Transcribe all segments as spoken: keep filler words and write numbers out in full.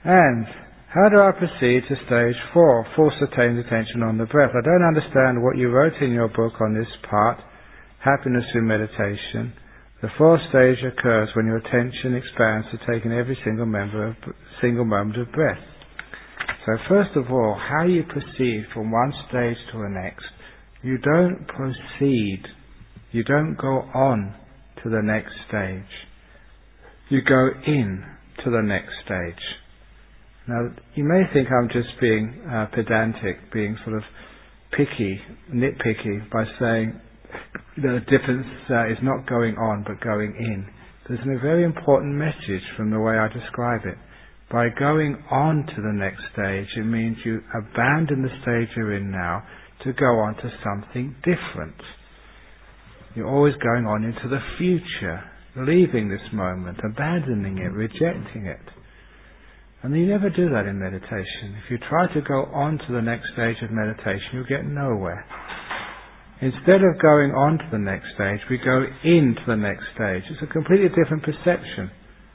And how do I proceed to stage four, full sustained attention on the breath? I don't understand what you wrote in your book on this part, happiness through meditation. The fourth stage occurs when your attention expands to taking every single, member of, single moment of breath. So first of all, how you proceed from one stage to the next. You don't proceed, you don't go on to the next stage. You go in to the next stage. Now, you may think I'm just being uh, pedantic, being sort of picky, nitpicky, by saying the difference uh, is not going on but going in. There's a very important message from the way I describe it. By going on to the next stage, it means you abandon the stage you're in now to go on to something different. You're always going on into the future, leaving this moment, abandoning it, rejecting it. And you never do that in meditation. If you try to go on to the next stage of meditation, you'll get nowhere. Instead of going on to the next stage, we go into the next stage. It's a completely different perception.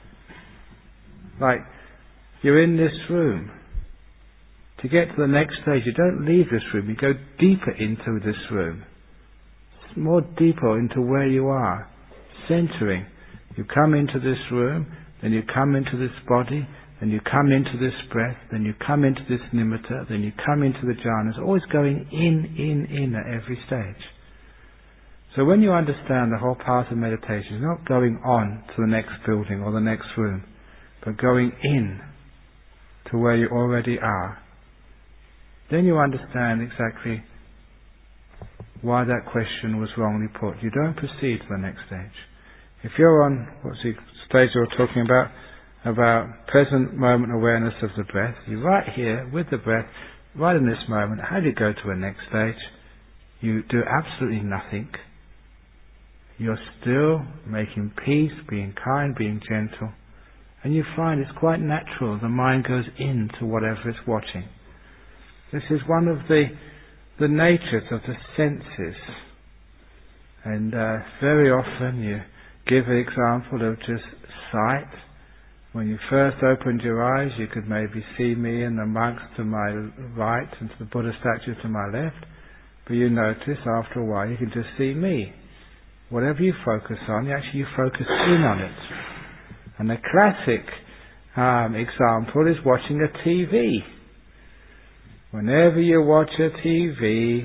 Like, you're in this room. To get to the next stage, you don't leave this room, you go deeper into this room. It's more deeper into where you are. Centering. You come into this room, then you come into this body, then you come into this breath, then you come into this nimitta, then you come into the jhanas, always going in, in, in at every stage. So when you understand the whole path of meditation, it's not going on to the next building or the next room, but going in to where you already are. Then you understand exactly why that question was wrongly put. You don't proceed to the next stage. If you're on, what's the stage you were talking about? About present moment awareness of the breath. You're right here with the breath, right in this moment. How do you go to a next stage? You do absolutely nothing. You're still making peace, being kind, being gentle. And you find it's quite natural. The mind goes into whatever it's watching. This is one of the the natures of the senses. And uh, very often you give an example of just sight. When you first opened your eyes, you could maybe see me and the monks to my right and to the Buddha statue to my left. But you notice after a while you can just see me. Whatever you focus on, you actually you focus in on it. And the classic um, example is watching a T V. Whenever you watch a T V,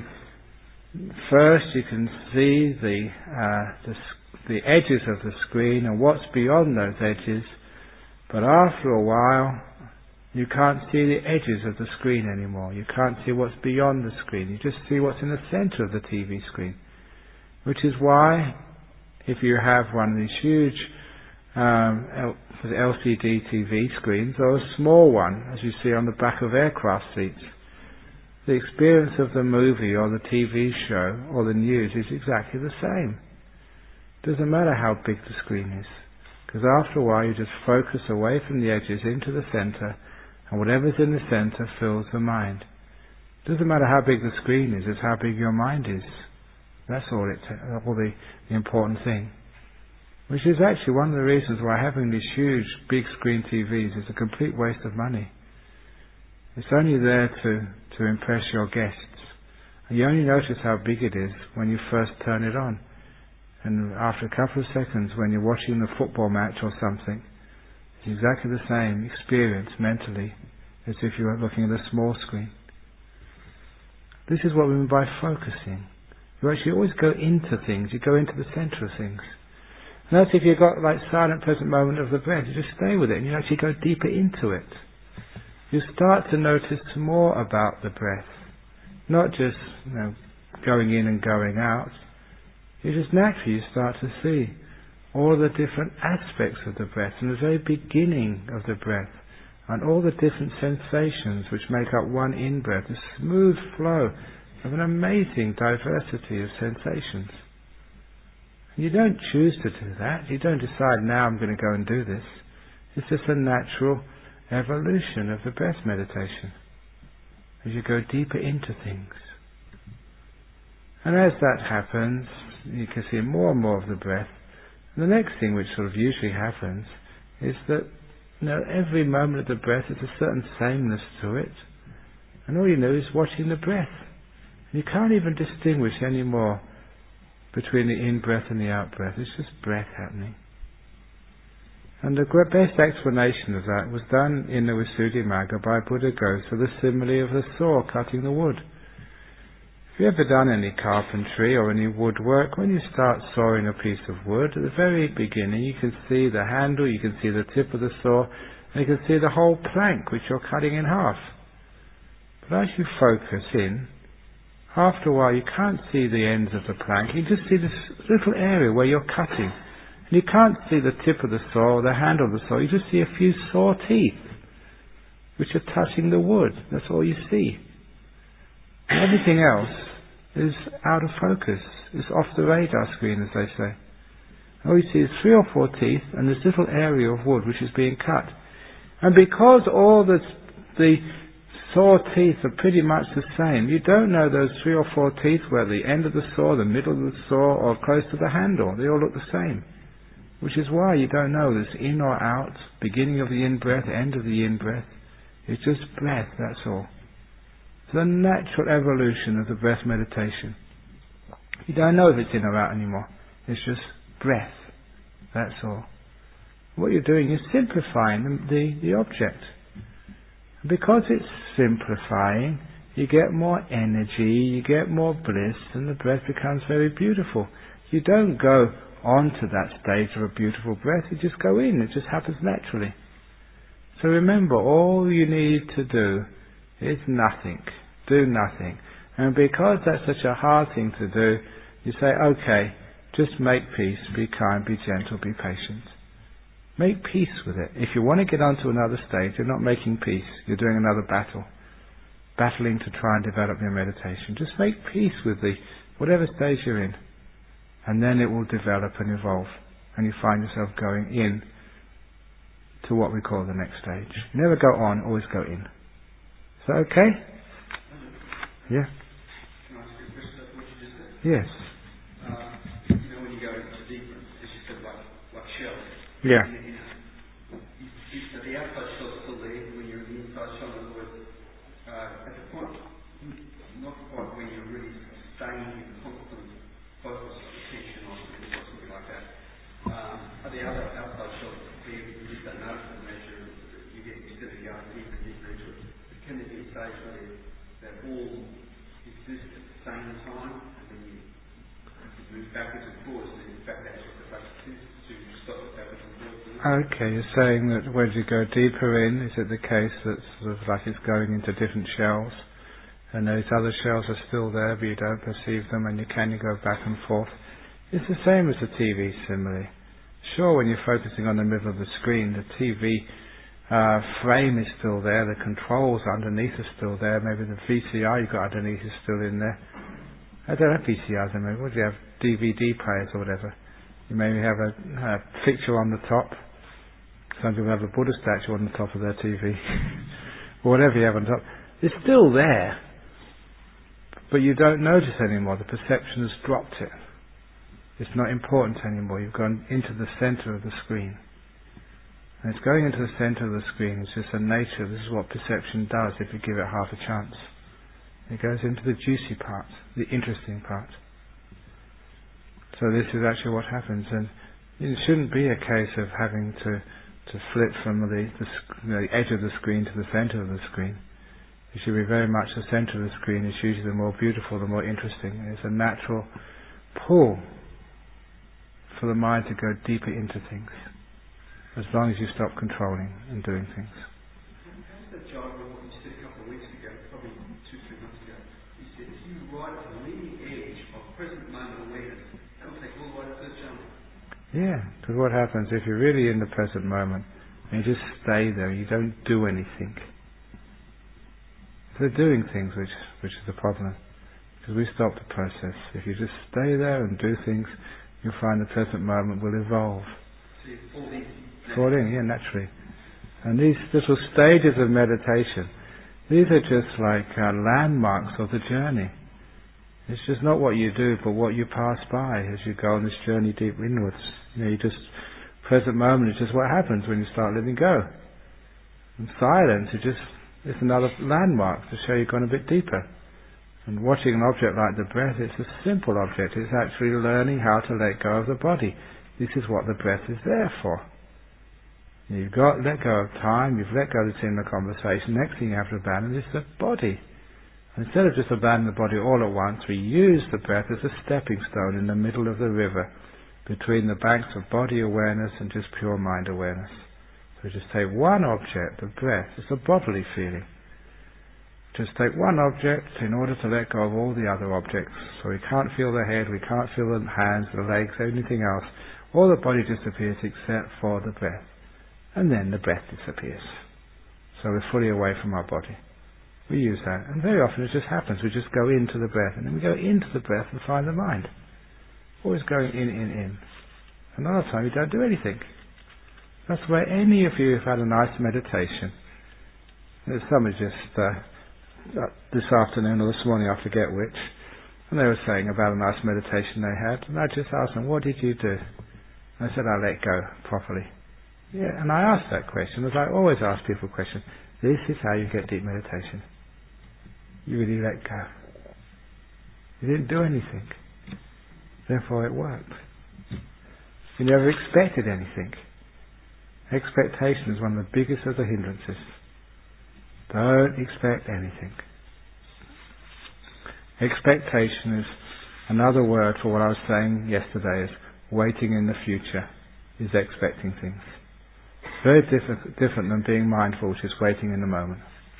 first you can see the, uh, the the edges of the screen and what's beyond those edges. But after a while, you can't see the edges of the screen anymore. You can't see what's beyond the screen. You just see what's in the center of the T V screen. Which is why, if you have one of these huge um, L C D T V screens, or a small one, as you see on the back of aircraft seats, the experience of the movie or the T V show or the news is exactly the same. It doesn't matter how big the screen is. Because after a while you just focus away from the edges into the center, and whatever's in the center fills the mind. It doesn't matter how big the screen is, it's how big your mind is. That's all, it, all the, the important thing. Which is actually one of the reasons why having these huge, big screen T Vs is a complete waste of money. It's only there to, to impress your guests. And you only notice how big it is when you first turn it on. And after a couple of seconds, when you're watching the football match or something, it's exactly the same experience mentally as if you were looking at a small screen. This is what we mean by focusing. You actually always go into things. You go into the center of things. And that's if you've got like silent present moment of the breath. You just stay with it and you actually go deeper into it. You start to notice more about the breath. Not just, you know, going in and going out. You just naturally start to see all the different aspects of the breath and the very beginning of the breath and all the different sensations which make up one in-breath, a smooth flow of an amazing diversity of sensations. You don't choose to do that. You don't decide, now I'm going to go and do this. It's just a natural evolution of the breath meditation as you go deeper into things. And as that happens, you can see more and more of the breath. And the next thing which sort of usually happens is that you know, every moment of the breath is a certain sameness to it. And all you know is watching the breath. And you can't even distinguish anymore between the in-breath and the out-breath. It's just breath happening. And the best explanation of that was done in the Visuddhimagga by Buddhaghosa, the simile of the saw cutting the wood. If you've ever done any carpentry or any woodwork, when you start sawing a piece of wood, at the very beginning you can see the handle, you can see the tip of the saw, and you can see the whole plank which you're cutting in half. But as you focus in, after a while you can't see the ends of the plank, you just see this little area where you're cutting. And you can't see the tip of the saw or the handle of the saw, you just see a few saw teeth which are touching the wood. That's all you see. And everything else is out of focus. It's off the radar screen, as they say. All you see is three or four teeth and this little area of wood which is being cut. And because all the, the saw teeth are pretty much the same, you don't know those three or four teeth where the end of the saw, the middle of the saw, or close to the handle. They all look the same. Which is why you don't know this in or out, beginning of the in-breath, end of the in-breath. It's just breath, that's all. It's the natural evolution of the breath meditation. You don't know if it's in or out anymore. It's just breath, that's all. What you're doing is simplifying the, the, the object. Because it's simplifying, you get more energy, you get more bliss, and the breath becomes very beautiful. You don't go onto that stage of a beautiful breath, you just go in, it just happens naturally. So remember, all you need to do is nothing, do nothing. And because that's such a hard thing to do, you say, okay, just make peace, be kind, be gentle, be patient. Make peace with it. If you want to get onto another stage, you're not making peace, you're doing another battle. Battling to try and develop your meditation. Just make peace with the whatever stage you're in. And then it will develop and evolve. And you find yourself going in to what we call the next stage. You never go on, always go in. Is that okay? Yeah? Can I ask you a question about what you just said? Yes. Uh, you know, when you go into deeper, as you said, like, like shells. Yeah. You know, you, you, the outside shell's still there when you're in the inside shell. In other words, uh, at the point, not quite when you're really staying in constant focus, attention on it, or something like that. Um, are the other outside shells, you just don't notice them as you, you get instead of going deeper and deeper into it. But can there be a stage where they, they all exist at the same time, and then you, you move backwards and forwards, and in fact that's what the focus is, to stop it backwards and forwards? Okay, you're saying that when you go deeper in, is it the case that sort of like it's going into different shells, and those other shells are still there but you don't perceive them, and you can you go back and forth? It's the same as the T V simile. Sure, when you're focusing on the middle of the screen, the T V uh, frame is still there, the controls underneath are still there, maybe the V C R you've got underneath is still in there. I don't have V C Rs anymore. What do you have? D V D players or whatever. You maybe have a, a picture on the top. Some people have a Buddha statue on the top of their T V. Or whatever you have on top. It's still there. But you don't notice anymore. The perception has dropped it. It's not important anymore. You've gone into the center of the screen. And it's going into the center of the screen. It's just the nature. This is what perception does if you give it half a chance. It goes into the juicy part, the interesting part. So this is actually what happens. And it shouldn't be a case of having to, to flip from the, the, the edge of the screen to the center of the screen. It should be very much the center of the screen. It's usually the more beautiful, the more interesting. It's a natural pull for the mind to go deeper into things, as long as you stop controlling and doing things. How does that jive with what you said a couple of weeks ago, probably two, three months ago? You said if you ride at the leading edge of present moment awareness, that will take all the way to the jump. Yeah, because what happens if you're really in the present moment and you just stay there, you don't do anything. So doing things which which is the problem. Because we stop the process. If you just stay there and do things, you'll find the present moment will evolve. So you fall in. Fall in, yeah, naturally. And these little stages of meditation, these are just like uh, landmarks of the journey. It's just not what you do, but what you pass by as you go on this journey deep inwards. You know, you just, present moment is just what happens when you start letting go. And silence is just it's another landmark to show you've gone a bit deeper. And watching an object like the breath, it's a simple object. It's actually learning how to let go of the body. This is what the breath is there for. You've got let go of time, you've let go of the similar conversation. Next thing you have to abandon is the body. And instead of just abandoning the body all at once, we use the breath as a stepping stone in the middle of the river, between the banks of body awareness and just pure mind awareness. So we just take one object, the breath. It's a bodily feeling. Just take one object in order to let go of all the other objects. So we can't feel the head, we can't feel the hands, the legs, anything else. All the body disappears except for the breath. And then the breath disappears. So we're fully away from our body. We use that. And very often it just happens. We just go into the breath. And then we go into the breath and find the mind. Always going in, in, in. Another time you don't do anything. That's where any of you have had a nice meditation. There's somebody just... Uh, this afternoon or this morning, I forget which, and they were saying about a nice meditation they had, and I just asked them, what did you do? And I said, I let go properly. Yeah, and I asked that question, as I always ask people a question. This is how you get deep meditation. You really let go. You didn't do anything. Therefore it worked. You never expected anything. Expectation is one of the biggest of the hindrances. Don't expect anything. Expectation is another word for what I was saying yesterday, is waiting in the future, is expecting things. Very different, different than being mindful, which is waiting in the moment.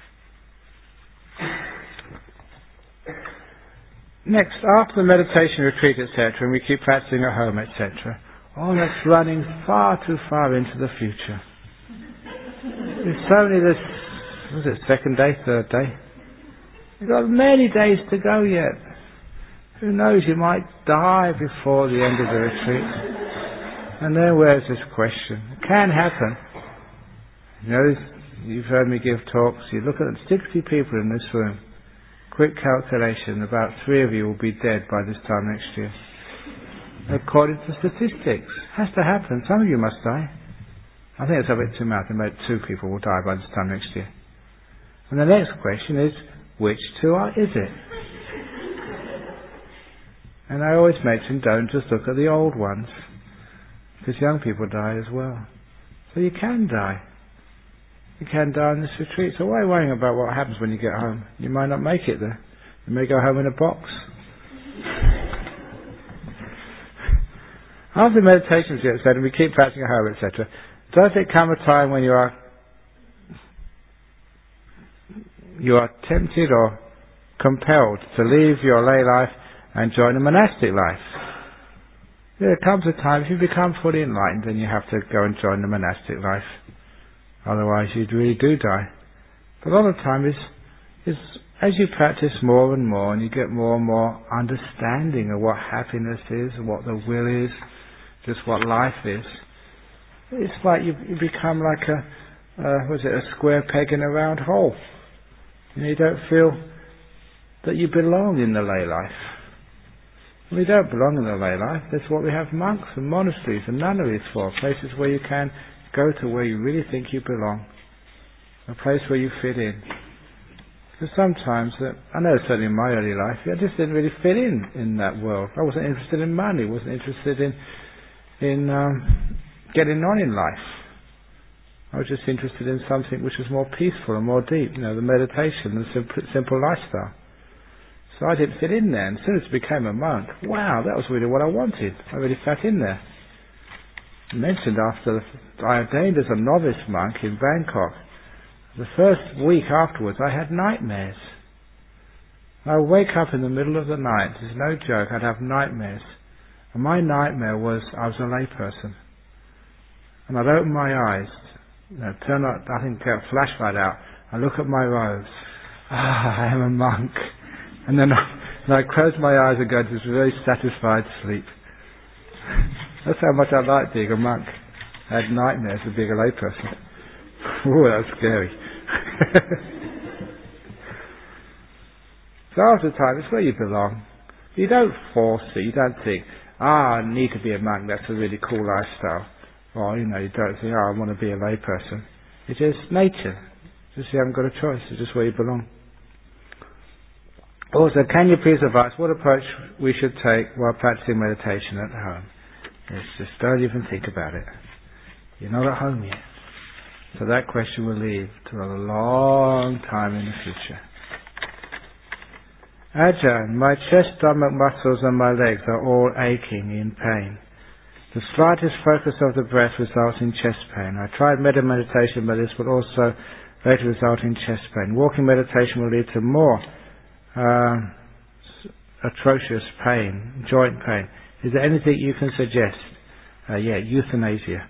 Next, after the meditation retreat, et cetera, and we keep practicing at home, et cetera, oh, that's running far too far into the future. It's only this Was it second day, third day? You've got many days to go yet. Who knows, you might die before the end of the retreat. And then where's this question? It can happen. You know, you've heard me give talks. You look at sixty people in this room. Quick calculation, about three of you will be dead by this time next year. According to statistics. Has to happen. Some of you must die. I think it's a bit too much. About two people will die by this time next year. And the next question is, which two are, is it? And I always mention, don't just look at the old ones, because young people die as well. So you can die. You can die in this retreat. So why are you worrying about what happens when you get home? You might not make it there. You may go home in a box. After meditations get said, and we keep practicing at home, et cetera, does it come a time when you are you are tempted or compelled to leave your lay life and join a monastic life? There comes a time, if you become fully enlightened, then you have to go and join the monastic life. Otherwise you really do die. But a lot of the time is, is as you practice more and more and you get more and more understanding of what happiness is, what the will is, just what life is, it's like you, you become like a, uh, was it a square peg in a round hole. You know, you don't feel that you belong in the lay life. We don't belong in the lay life. That's what we have monks and monasteries and nunneries for. Places where you can go to where you really think you belong. A place where you fit in. Because sometimes, uh, I know certainly in my early life, I just didn't really fit in in that world. I wasn't interested in money. wasn't interested in in um, getting on in life. I was just interested in something which was more peaceful and more deep, you know, the meditation, the simple, simple lifestyle. So I didn't fit in there. And as soon as I became a monk, wow, that was really what I wanted. I really sat in there. I mentioned after I ordained as a novice monk in Bangkok, the first week afterwards I had nightmares. I would wake up in the middle of the night, there's no joke, I'd have nightmares. And my nightmare was I was a layperson. And I'd open my eyes, you know, turn up, I think, get a flashlight out, I look at my robes, ah, I am a monk. And then I, and I close my eyes and go into this very satisfied sleep. That's how much I liked being a monk. I had nightmares of being a layperson. Oh, that was scary. So after time, it's where you belong. You don't force it. You don't think, ah, I need to be a monk, that's a really cool lifestyle. Or, you know, you don't think, oh, I want to be a layperson. It's just nature. Just you haven't got a choice. It's just where you belong. Also, can you please advise what approach we should take while practicing meditation at home? Yes, just don't even think about it. You're not at home yet. So that question will leave to a long time in the future. Ajahn, my chest, stomach muscles and my legs are all aching in pain. The slightest focus of the breath results in chest pain. I tried metta meditation, but this will also later result in chest pain. Walking meditation will lead to more uh, atrocious pain, joint pain. Is there anything you can suggest? Uh, yeah, euthanasia.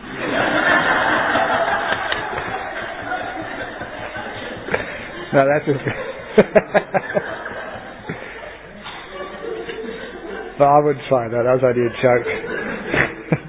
No, that's a... But I wouldn't try that. That was only a joke.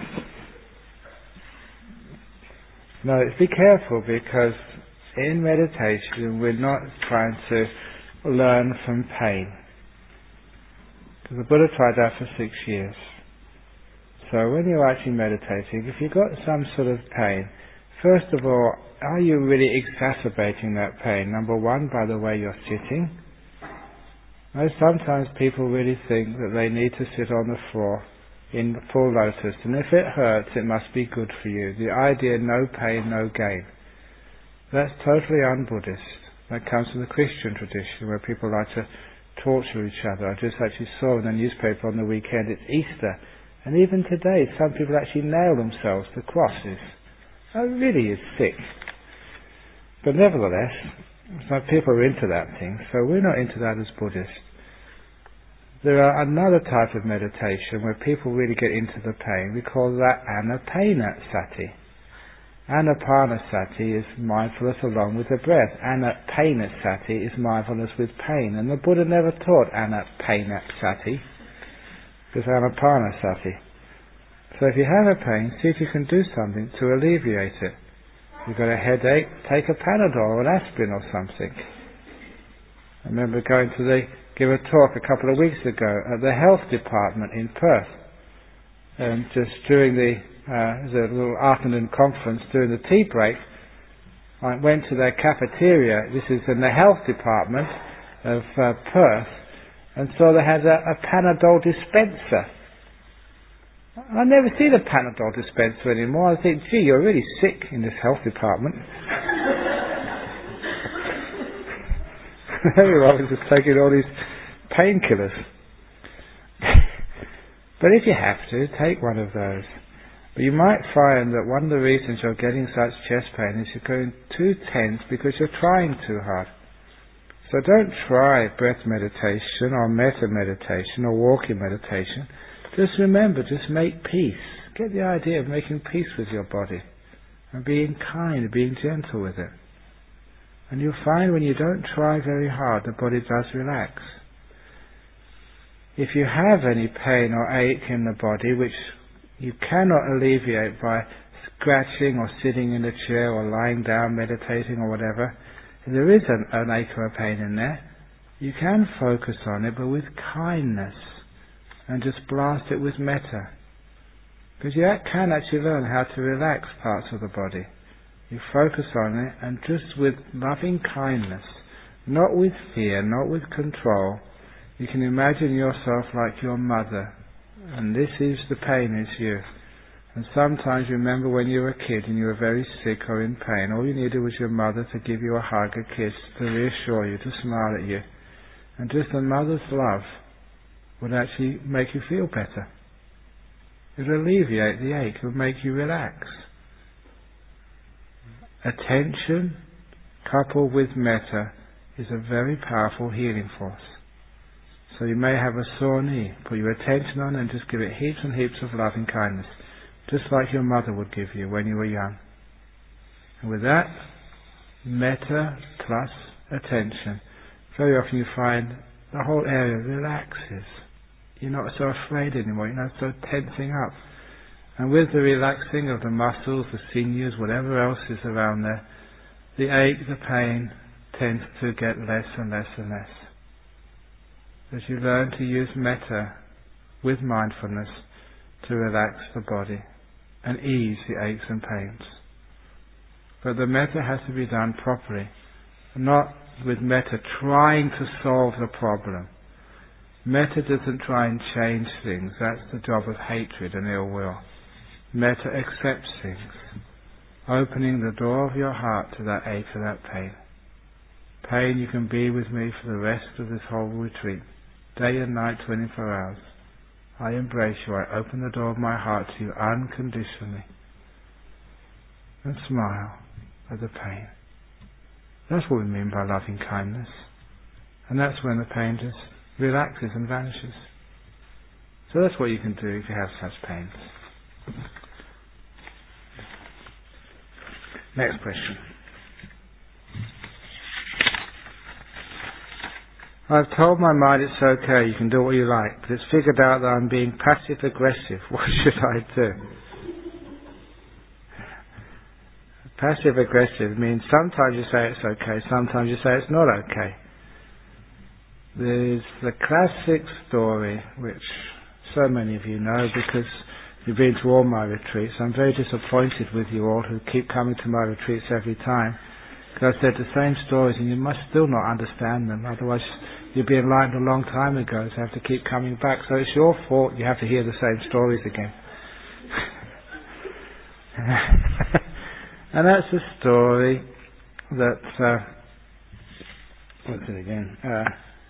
No, be careful, because in meditation we're not trying to learn from pain. Because the Buddha tried that for six years. So when you're actually meditating, if you've got some sort of pain, first of all, are you really exacerbating that pain? Number one, by the way you're sitting. Now, sometimes people really think that they need to sit on the floor in full lotus, and if it hurts, it must be good for you. The idea, no pain, no gain. That's totally un-Buddhist. That comes from the Christian tradition, where people like to torture each other. I just actually saw in the newspaper on the weekend, it's Easter, and even today some people actually nail themselves to crosses. That really is sick. But nevertheless, some people are into that thing, so we're not into that as Buddhists. There are another type of meditation where people really get into the pain. We call that anapanasati. Anapanasati is mindfulness along with the breath. Anapanasati is mindfulness with pain. And the Buddha never taught anapanasati. It's anapanasati. So if you have a pain, see if you can do something to alleviate it. You've got a headache, take a Panadol or an aspirin or something. I remember going to the, give a talk a couple of weeks ago at the health department in Perth. And just during the, uh, the little afternoon conference, during the tea break, I went to their cafeteria. This is in the health department of uh, Perth, and saw they had a, a Panadol dispenser. I never see the Panadol dispenser anymore. I think, gee, you're really sick in this health department. Everyone was just taking all these painkillers. But if you have to, take one of those. But you might find that one of the reasons you're getting such chest pain is you're going too tense because you're trying too hard. So don't try breath meditation or metta meditation or walking meditation. Just remember, just make peace. Get the idea of making peace with your body and being kind, being gentle with it. And you'll find when you don't try very hard, the body does relax. If you have any pain or ache in the body, which you cannot alleviate by scratching or sitting in a chair or lying down, meditating or whatever, if there is an, an ache or a pain in there, you can focus on it, but with kindness. And just blast it with metta. Because you can actually learn how to relax parts of the body. You focus on it, and just with loving kindness, not with fear, not with control, you can imagine yourself like your mother. And this is the pain is you. And sometimes you remember when you were a kid and you were very sick or in pain, all you needed was your mother to give you a hug, a kiss, to reassure you, to smile at you. And just a mother's love would actually make you feel better. It would alleviate the ache. It would make you relax. Attention coupled with metta is a very powerful healing force. So you may have a sore knee. Put your attention on it and just give it heaps and heaps of loving kindness. Just like your mother would give you when you were young. And with that, metta plus attention, very often you find the whole area relaxes. You're not so afraid anymore, you're not so tensing up. And with the relaxing of the muscles, the sinews, whatever else is around there, the ache, the pain tends to get less and less and less. As you learn to use metta with mindfulness to relax the body and ease the aches and pains. But the metta has to be done properly, not with metta trying to solve the problem. Metta doesn't try and change things. That's the job of hatred and ill will. Metta accepts things, opening the door of your heart to that ache or that pain. Pain, you can be with me for the rest of this whole retreat, day and night, twenty-four hours. I embrace you. I open the door of my heart to you unconditionally. And smile at the pain. That's what we mean by loving kindness. And that's when the pain just relaxes and vanishes. So that's what you can do if you have such pains. Next question. I've told my mind it's okay, you can do what you like, but it's figured out that I'm being passive-aggressive. What should I do? Passive-aggressive means sometimes you say it's okay, sometimes you say it's not okay. There's the classic story, which so many of you know because you've been to all my retreats. I'm very disappointed with you all who keep coming to my retreats every time, because I said the same stories and you must still not understand them, otherwise you'd be enlightened a long time ago, so you have to keep coming back. So it's your fault you have to hear the same stories again. And that's the story that, uh, what's it again? Uh,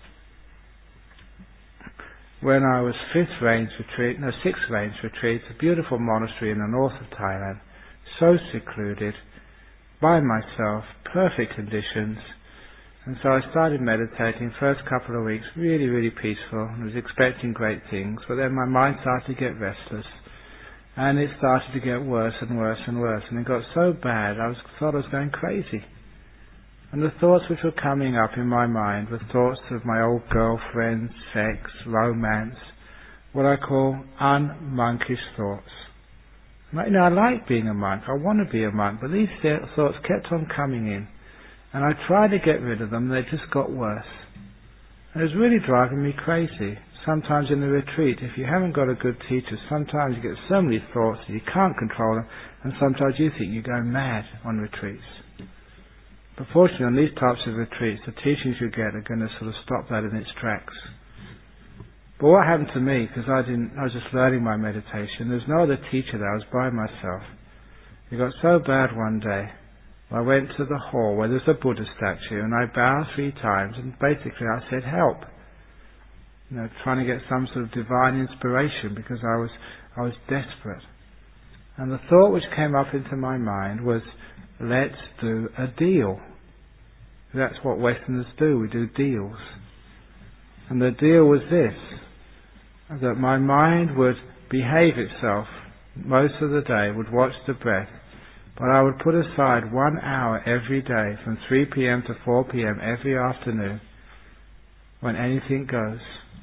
when I was fifth range retreat, no, sixth range retreat, a beautiful monastery in the north of Thailand, so secluded, by myself, perfect conditions. And so I started meditating, first couple of weeks, really, really peaceful. I was expecting great things, but then my mind started to get restless. And it started to get worse and worse and worse. And it got so bad, I was, thought I was going crazy. And the thoughts which were coming up in my mind were thoughts of my old girlfriend, sex, romance, what I call un-monkish thoughts. You know, I like being a monk, I want to be a monk, but these thoughts kept on coming in. And I tried to get rid of them, they just got worse. And it was really driving me crazy. Sometimes in the retreat, if you haven't got a good teacher, sometimes you get so many thoughts that you can't control them, and sometimes you think you're going mad on retreats. But fortunately, on these types of retreats, the teachings you get are going to sort of stop that in its tracks. But what happened to me, because I didn't, I was just learning my meditation, there was no other teacher there, I was by myself. It got so bad one day, I went to the hall where there's a Buddha statue, and I bowed three times, and basically I said, help. You know, trying to get some sort of divine inspiration, because I was, I was desperate. And the thought which came up into my mind was, let's do a deal. That's what Westerners do, we do deals. And the deal was this, that my mind would behave itself most of the day, would watch the breath, but I would put aside one hour every day from three p.m. to four p.m. every afternoon when anything goes.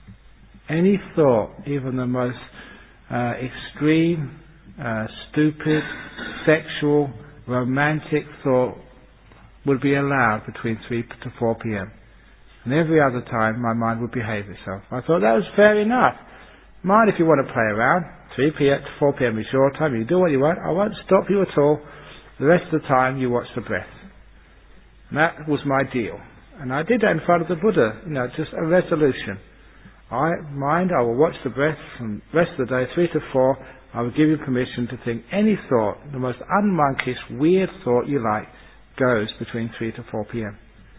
Any thought, even the most uh, extreme, uh, stupid, sexual, romantic thought would be allowed between three to four p.m. And every other time my mind would behave itself. I thought that was fair enough. Mind if you want to play around. three p.m. to four p.m. is your time. You do what you want. I won't stop you at all. The rest of the time you watch the breath. And that was my deal. And I did that in front of the Buddha. You know, just a resolution. I mind, I will watch the breath from the rest of the day, three to four. I will give you permission to think any thought, the most unmonkish, weird thought you like, goes between three to four p.m.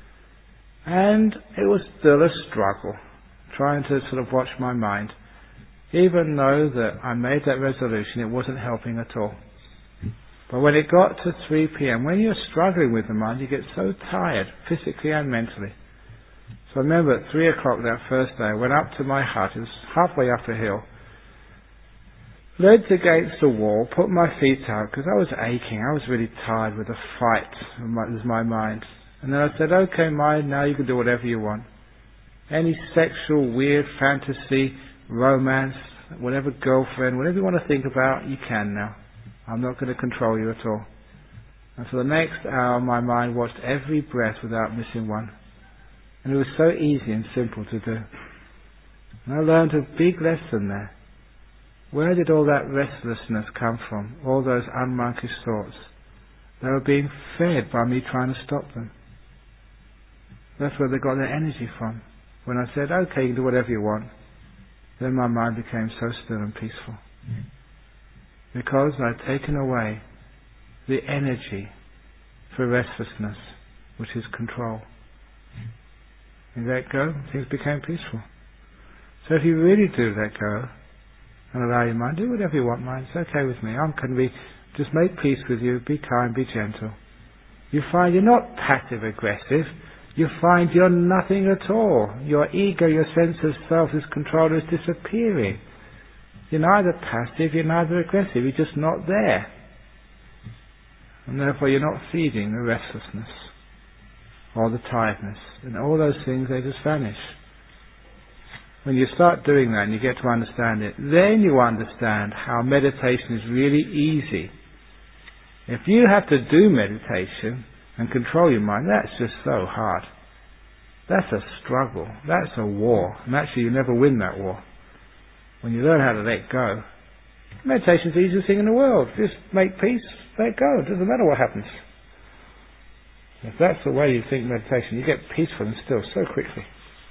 And it was still a struggle, trying to sort of watch my mind. Even though that I made that resolution, it wasn't helping at all. But when it got to three p.m., when you're struggling with the mind, you get so tired, physically and mentally. So I remember at three o'clock that first day, I went up to my hut, it was halfway up a hill, leaned against the wall, put my feet out, because I was aching, I was really tired with the fight with my mind. And then I said, okay mind, now you can do whatever you want. Any sexual, weird fantasy, romance, whatever girlfriend, whatever you want to think about, you can now. I'm not going to control you at all. And for the next hour, my mind watched every breath without missing one. And it was so easy and simple to do. And I learned a big lesson there. Where did all that restlessness come from? All those unmonkish thoughts? They were being fed by me trying to stop them. That's where they got their energy from. When I said, okay, you can do whatever you want, then my mind became so still and peaceful. Because I'd taken away the energy for restlessness, which is control. You let go, things became peaceful. So if you really do let go and allow your mind, do whatever you want, mind, it's okay with me. I'm going to be, just make peace with you, be kind, be gentle. You find you're not passive aggressive, you find you're nothing at all. Your ego, your sense of self as controller is disappearing. You're neither passive, you're neither aggressive, you're just not there. And therefore you're not feeding the restlessness or the tiredness. And all those things, they just vanish. When you start doing that and you get to understand it, then you understand how meditation is really easy. If you have to do meditation and control your mind, that's just so hard. That's a struggle. That's a war. And actually you never win that war. When you learn how to let go, meditation's the easiest thing in the world. Just make peace, let go. It doesn't matter what happens. If that's the way you think meditation, you get peaceful and still so quickly.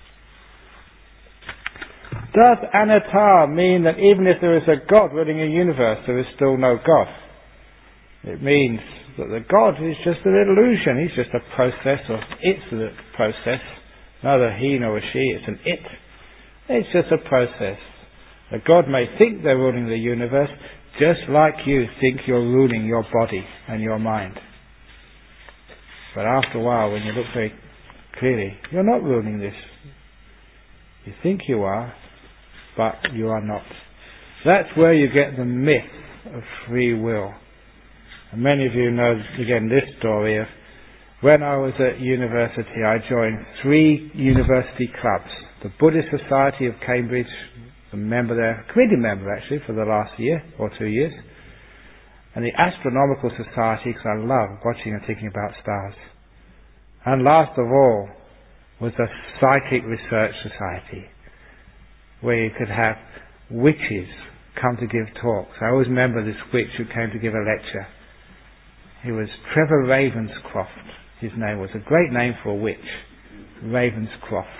Does anatta mean that even if there is a God ruling a universe, there is still no God? It means that the God is just an illusion. He's just a process, or it's a process. Neither he nor a she, it's an it. It's just a process. A God may think they're ruling the universe, just like you think you're ruling your body and your mind. But after a while, when you look very clearly, you're not ruling this. You think you are, but you are not. That's where you get the myth of free will. And many of you know, again, this story of when I was at university, I joined three university clubs. The Buddhist Society of Cambridge, a member there, a committee member actually for the last year or two years. And the Astronomical Society, because I love watching and thinking about stars. And last of all was the Psychic Research Society, where you could have witches come to give talks. I always remember this witch who came to give a lecture. He was Trevor Ravenscroft. His name was a great name for a witch, Ravenscroft.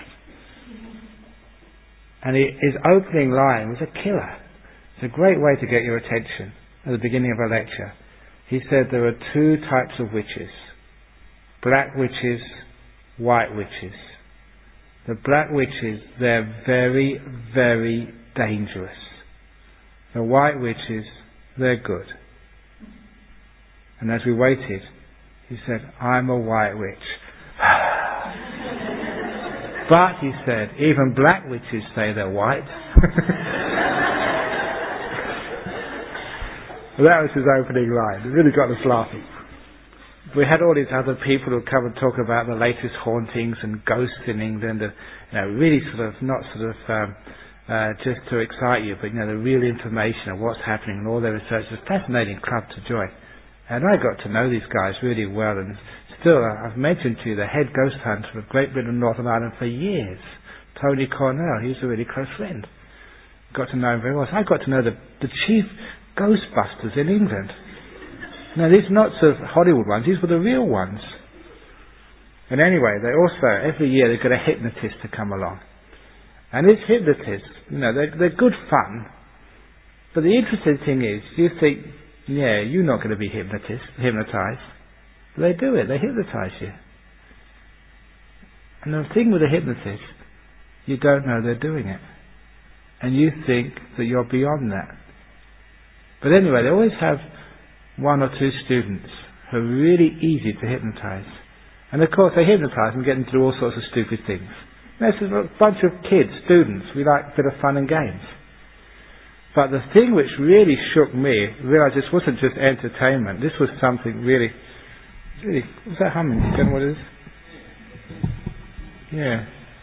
And he, his opening line was a killer. It's a great way to get your attention at the beginning of a lecture. He said there are two types of witches. Black witches, white witches. The black witches, they're very, very dangerous. The white witches, they're good. And as we waited, he said, I'm a white witch. But, he said, even black witches say they're white. Well, that was his opening line. It really got us laughing. We had all these other people who come and talk about the latest hauntings and ghosts in England, and, you know, really sort of, not sort of um, uh, just to excite you, but, you know, the real information of what's happening and all their research. It's a fascinating club to join. And I got to know these guys really well, and still, I've mentioned to you the head ghost hunter of Great Britain and Northern Ireland for years, Tony Cornell. He was a really close friend. Got to know him very well. So I got to know the, the chief Ghostbusters in England. Now, these are not sort of Hollywood ones, these were the real ones. And anyway, they also, every year they've got a hypnotist to come along. And this hypnotist, you know, they're, they're good fun. But the interesting thing is, you think, yeah, you're not going to be hypnotist, hypnotized. But they do it, they hypnotize you. And the thing with a hypnotist, you don't know they're doing it. And you think that you're beyond that. But anyway, they always have one or two students who are really easy to hypnotize. And of course they hypnotize and get them to do all sorts of stupid things. There's a bunch of kids, students, we like a bit of fun and games. But the thing which really shook me, I realised this wasn't just entertainment, this was something really, really, what's that humming? Do you know what it is? Yeah.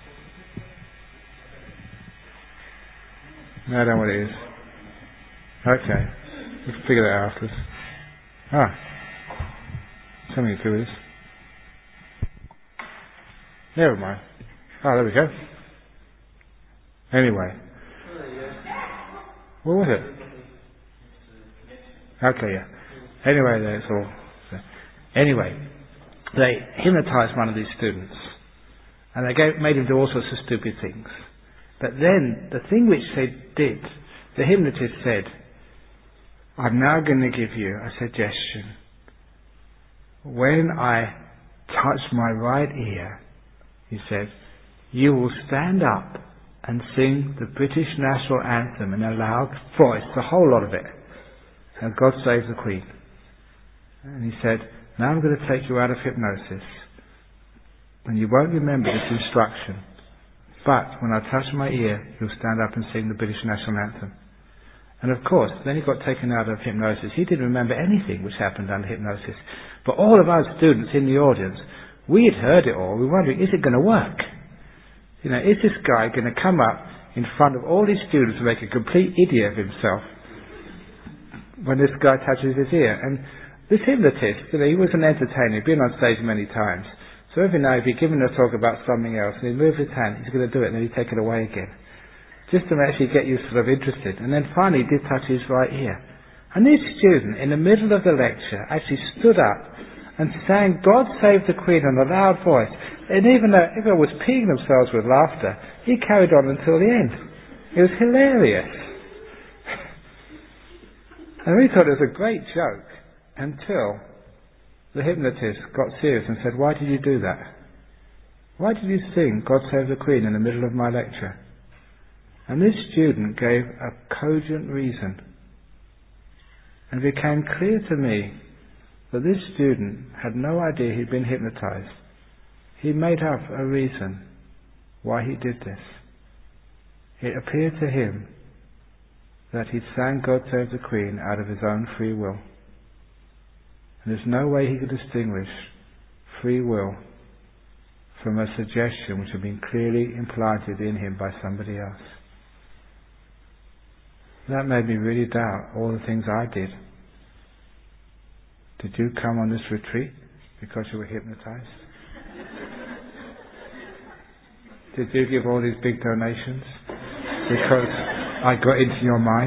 No, I don't know what it is. Okay. We can figure that out afterwards. Ah. Something to do with this. Never mind. Oh, there we go. Anyway. What was it? Okay, yeah. Anyway, that's all. Anyway, they hypnotized one of these students, and they gave, made him do all sorts of stupid things. But then, the thing which they did, the hypnotist said, I'm now going to give you a suggestion. When I touch my right ear, he said, you will stand up and sing the British National Anthem in a loud voice, the whole lot of it, and God Save the Queen. And he said, now I'm going to take you out of hypnosis, and you won't remember this instruction, but when I touch my ear, you'll stand up and sing the British National Anthem. And of course, then he got taken out of hypnosis. He didn't remember anything which happened under hypnosis. But all of us students in the audience, we had heard it all. We were wondering, is it going to work? You know, is this guy going to come up in front of all these students and make a complete idiot of himself when this guy touches his ear? And this hypnotist, you know, he was an entertainer. He'd been on stage many times. So every now he'd be given a talk about something else, and he'd move his hand, he's going to do it, and then he'd take it away again. Just to actually get you sort of interested. And then finally he did touch his right ear. And this student, in the middle of the lecture, actually stood up and sang God Save the Queen in a loud voice. And even though everyone was peeing themselves with laughter, he carried on until the end. It was hilarious. And we thought it was a great joke until the hypnotist got serious and said, why did you do that? Why did you sing God Save the Queen in the middle of my lecture? And this student gave a cogent reason. And it became clear to me that this student had no idea he'd been hypnotized. He made up a reason why he did this. It appeared to him that he'd sang God Save the Queen out of his own free will. And there's no way he could distinguish free will from a suggestion which had been clearly implanted in him by somebody else. That made me really doubt all the things I did. Did you come on this retreat because you were hypnotized? Did you give all these big donations because I got into your mind?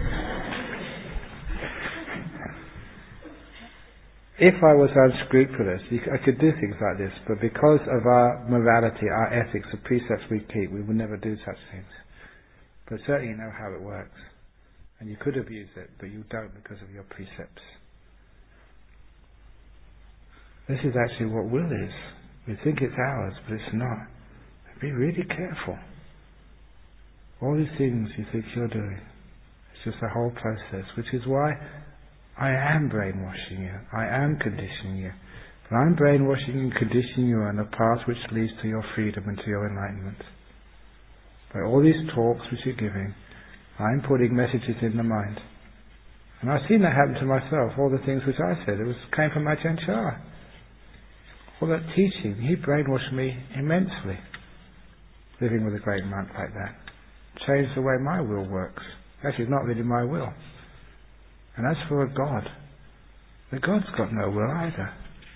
If I was unscrupulous, I could do things like this, but because of our morality, our ethics, the precepts we keep, we would never do such things. But certainly you know how it works. And you could abuse it, but you don't because of your precepts. This is actually what will is. We think it's ours, but it's not. Be really careful. All these things you think you're doing, it's just a whole process, which is why I am brainwashing you. I am conditioning you. But I'm brainwashing and conditioning you on a path which leads to your freedom and to your enlightenment. By all these talks which you're giving, I'm putting messages in the mind. And I've seen that happen to myself. All the things which I said, it was came from Ajahn Chah. All that teaching, he brainwashed me immensely. Living with a great monk like that changed the way my will works. Actually, it's not really my will. And as for a God, the God's got no will either.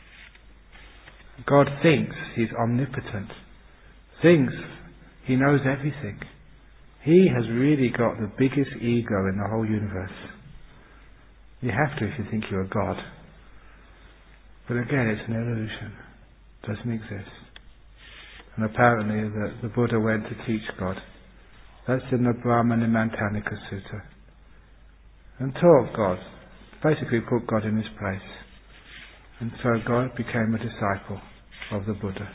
God thinks he's omnipotent, thinks he knows everything. He has really got the biggest ego in the whole universe. You have to if you think you're a God. But again, it's an illusion. It doesn't exist. And apparently the, the Buddha went to teach God. That's in the Brahmanimantanika Sutta. And taught God. Basically put God in his place. And so God became a disciple of the Buddha.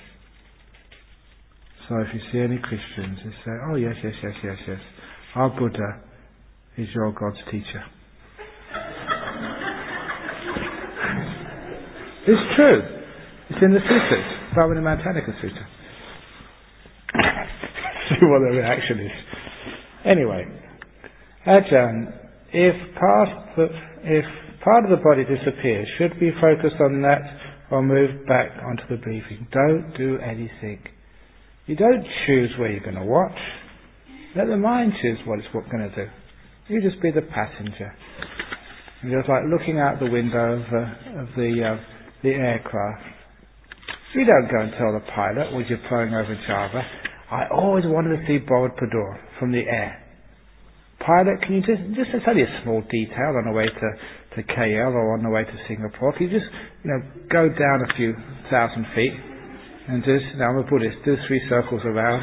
So if you see any Christians who say, oh yes, yes, yes, yes, yes, our Buddha is your God's teacher. It's true. It's in the suttas, Brahmanimantanika Sutta. See what the reaction is. Anyway, Ajahn, if part, the, if part of the body disappears, should we focus on that or move back onto the breathing? Don't do anything. You don't choose where you're going to watch. Let the mind choose what it's going to do. You just be the passenger. You're just like looking out the window of, uh, of the uh, the aircraft. You don't go and tell the pilot when you're flying over Java, I always wanted to see Bodh-Padur from the air. Pilot, can you just, just it's only a small detail on the way to to K L or on the way to Singapore. If you just, you know, go down a few thousand feet and just, you know, I'm a Buddhist, do three circles around.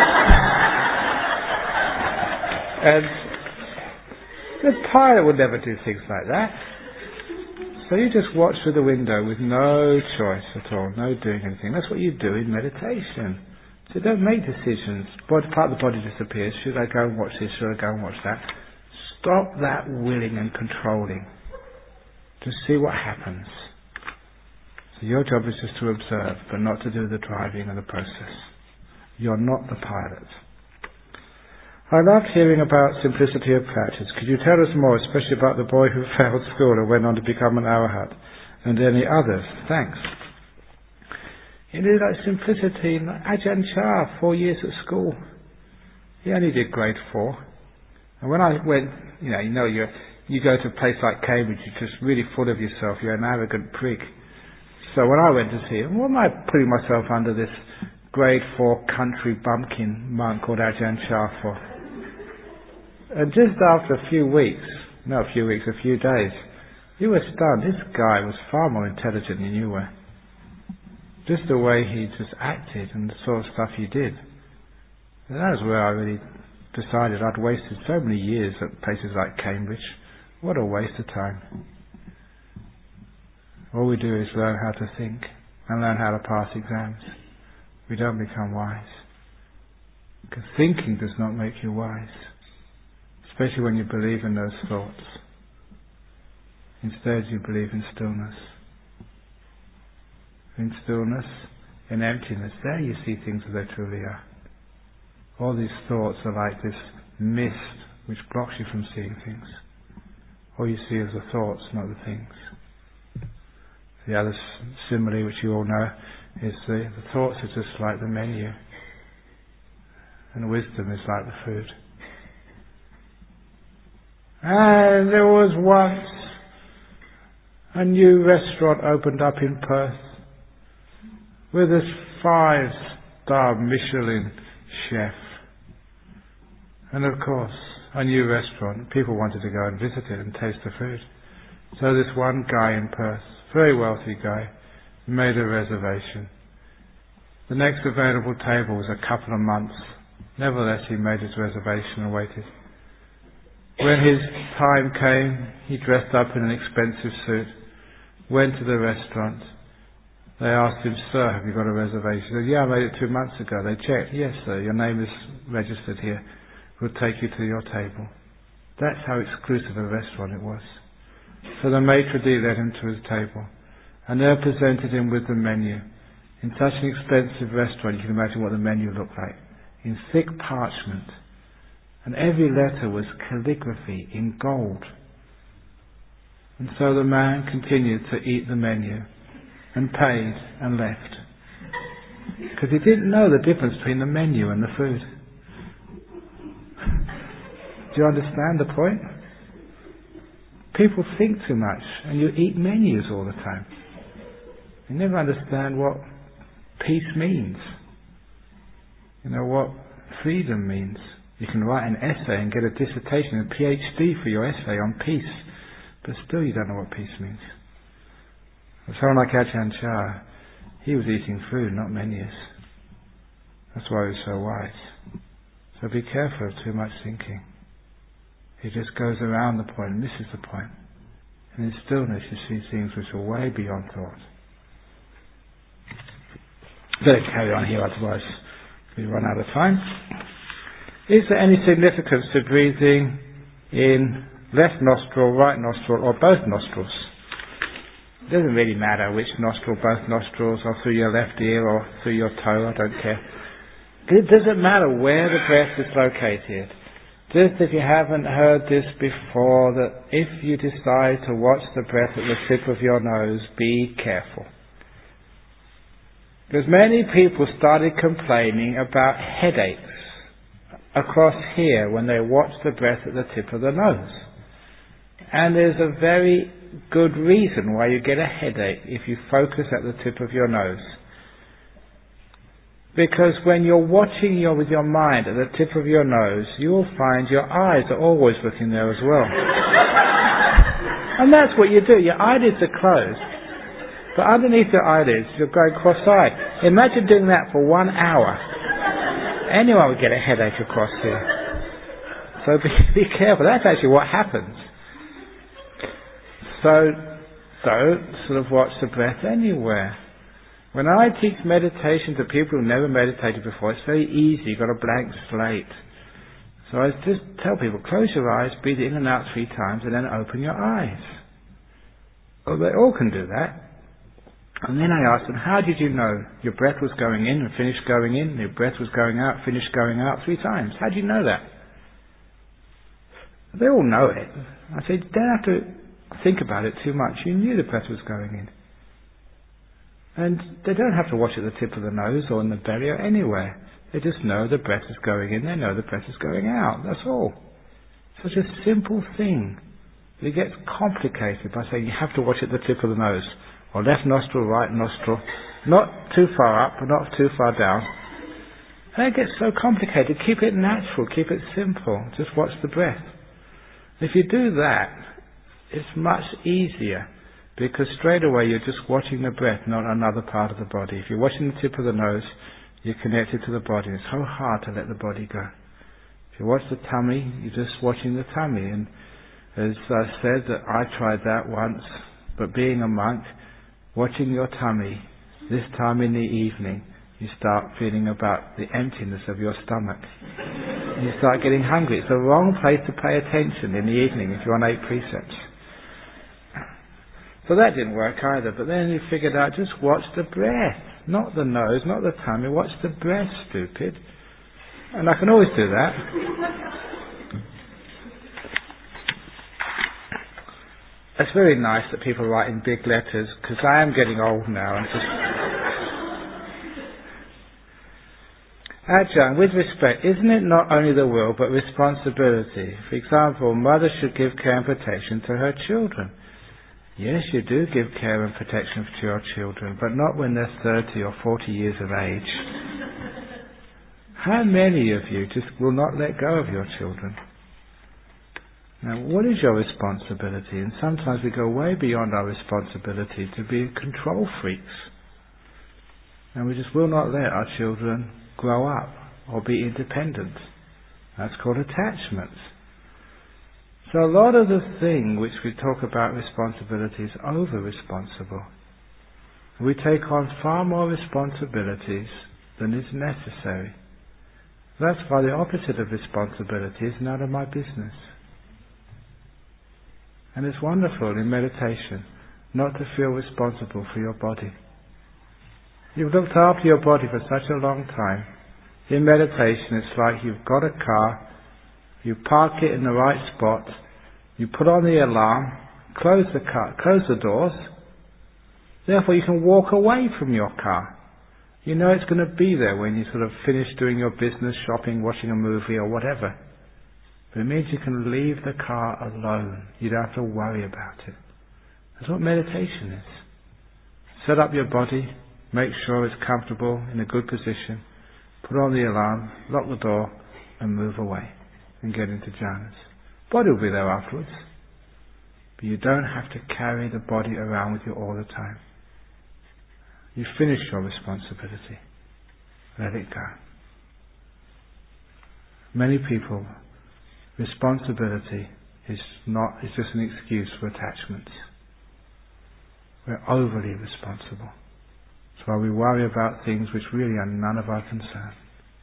And the pilot would never do things like that. So you just watch through the window with no choice at all, no doing anything. That's what you do in meditation. So don't make decisions. Body, part of the body disappears. Should I go and watch this? Should I go and watch that? Stop that willing and controlling. Just see what happens. So your job is just to observe, but not to do the driving and the process. You're not the pilot. I loved hearing about simplicity of practice. Could you tell us more, especially about the boy who failed school and went on to become an arahat, and any others? Thanks. You know, like simplicity, like Ajahn Chah, four years at school. He only did grade four. And when I went, you know, you know, you you go to a place like Cambridge, you're just really full of yourself. You're an arrogant prig. So when I went to see him, what am I putting myself under this grade four country bumpkin monk called Ajahn Chah for? And just after a few weeks, not a few weeks, a few days, you were stunned. This guy was far more intelligent than you were. Just the way he just acted and the sort of stuff he did. And that was where I really decided I'd wasted so many years at places like Cambridge. What a waste of time. All we do is learn how to think and learn how to pass exams. We don't become wise. Because thinking does not make you wise. Especially when you believe in those thoughts. Instead you believe in stillness. In stillness, in emptiness, there you see things as they truly are. All these thoughts are like this mist which blocks you from seeing things. All you see is the thoughts, not the things. The other simile which you all know is the, the thoughts are just like the menu, and wisdom is like the food. And there was once a new restaurant opened up in Perth with this five-star Michelin chef. And of course, a new restaurant, people wanted to go and visit it and taste the food. So this one guy in Perth, very wealthy guy, made a reservation. The next available table was a couple of months. Nevertheless, he made his reservation and waited. When his time came, he dressed up in an expensive suit, went to the restaurant. They asked him, "Sir, have you got a reservation?" He said, "Yeah, I made it two months ago." They checked. "Yes, sir, your name is registered here. We'll take you to your table." That's how exclusive a restaurant it was. So the maitre d' led him to his table, and there presented him with the menu. In such an expensive restaurant, you can imagine what the menu looked like. In thick parchment. And every letter was calligraphy in gold. And so the man continued to eat the menu, and paid and left. Because he didn't know the difference between the menu and the food. Do you understand the point? People think too much, and you eat menus all the time. You never understand what peace means. You know what freedom means. You can write an essay and get a dissertation, a PhD for your essay on peace, but still you don't know what peace means. Someone like Ajahn Chah, he was eating food, not menus. That's why he was so wise. So be careful of too much thinking. He just goes around the point and misses the point. And in stillness you see things which are way beyond thought. Better carry on here, otherwise we run out of time. Is there any significance to breathing in left nostril, right nostril, or both nostrils? It doesn't really matter which nostril, both nostrils, or through your left ear or through your toe, I don't care. It doesn't matter where the breath is located. Just if you haven't heard this before, that if you decide to watch the breath at the tip of your nose, be careful. Because many people started complaining about headaches across here when they watch the breath at the tip of the nose. And there's a very good reason why you get a headache if you focus at the tip of your nose. Because when you're watching your, with your mind at the tip of your nose, you will find your eyes are always looking there as well. And that's what you do. Your eyelids are closed, but underneath your eyelids you're going cross-eyed. Imagine doing that for one hour. Anyone would get a headache across here. So be, be careful. That's actually what happens. So don't sort of watch the breath anywhere. When I teach meditation to people who never meditated before, it's very easy. You've got a blank slate. So I just tell people, close your eyes, breathe in and out three times, and then open your eyes. Well, they all can do that. And then I ask them, how did you know your breath was going in and finished going in, your breath was going out, finished going out three times? How do you know that? They all know it. I say, you don't have to think about it too much. You knew the breath was going in. And they don't have to watch at the tip of the nose or in the belly or anywhere. They just know the breath is going in, they know the breath is going out. That's all. Such a simple thing. But it gets complicated by saying you have to watch at the tip of the nose. Or left nostril, right nostril. Not too far up, but not too far down. And it gets so complicated. Keep it natural, keep it simple. Just watch the breath. If you do that, it's much easier. Because straight away you're just watching the breath, not another part of the body. If you're watching the tip of the nose, you're connected to the body. It's so hard to let the body go. If you watch the tummy, you're just watching the tummy. And as I said, that I tried that once, but being a monk, watching your tummy, this time in the evening, you start feeling about the emptiness of your stomach. You start getting hungry. It's the wrong place to pay attention in the evening if you're on eight precepts. So that didn't work either. But then you figured out, just watch the breath. Not the nose, not the tummy. Watch the breath, stupid. And I can always do that. It's very nice that people write in big letters, because I am getting old now. And just Ajahn, with respect, isn't it not only the will, but responsibility? For example, mothers should give care and protection to her children. Yes, you do give care and protection to your children, but not when they're thirty or forty years of age. How many of you just will not let go of your children? Now, what is your responsibility? And sometimes we go way beyond our responsibility to be control freaks. And we just will not let our children grow up or be independent. That's called attachments. So a lot of the thing which we talk about responsibility is over-responsible. We take on far more responsibilities than is necessary. That's why the opposite of responsibility is none of my business. And it's wonderful in meditation not to feel responsible for your body. You've looked after your body for such a long time. In meditation it's like you've got a car, you park it in the right spot, you put on the alarm, close the car, close the doors, therefore you can walk away from your car. You know it's going to be there when you sort of finish doing your business, shopping, watching a movie or whatever. But it means you can leave the car alone. You don't have to worry about it. That's what meditation is. Set up your body, make sure it's comfortable, in a good position, put on the alarm, lock the door, and move away, and get into jhanas. Body will be there afterwards, but you don't have to carry the body around with you all the time. You finish your responsibility. Let it go. Many people, responsibility is not is just an excuse for attachments. We're overly responsible. That's why we worry about things which really are none of our concern.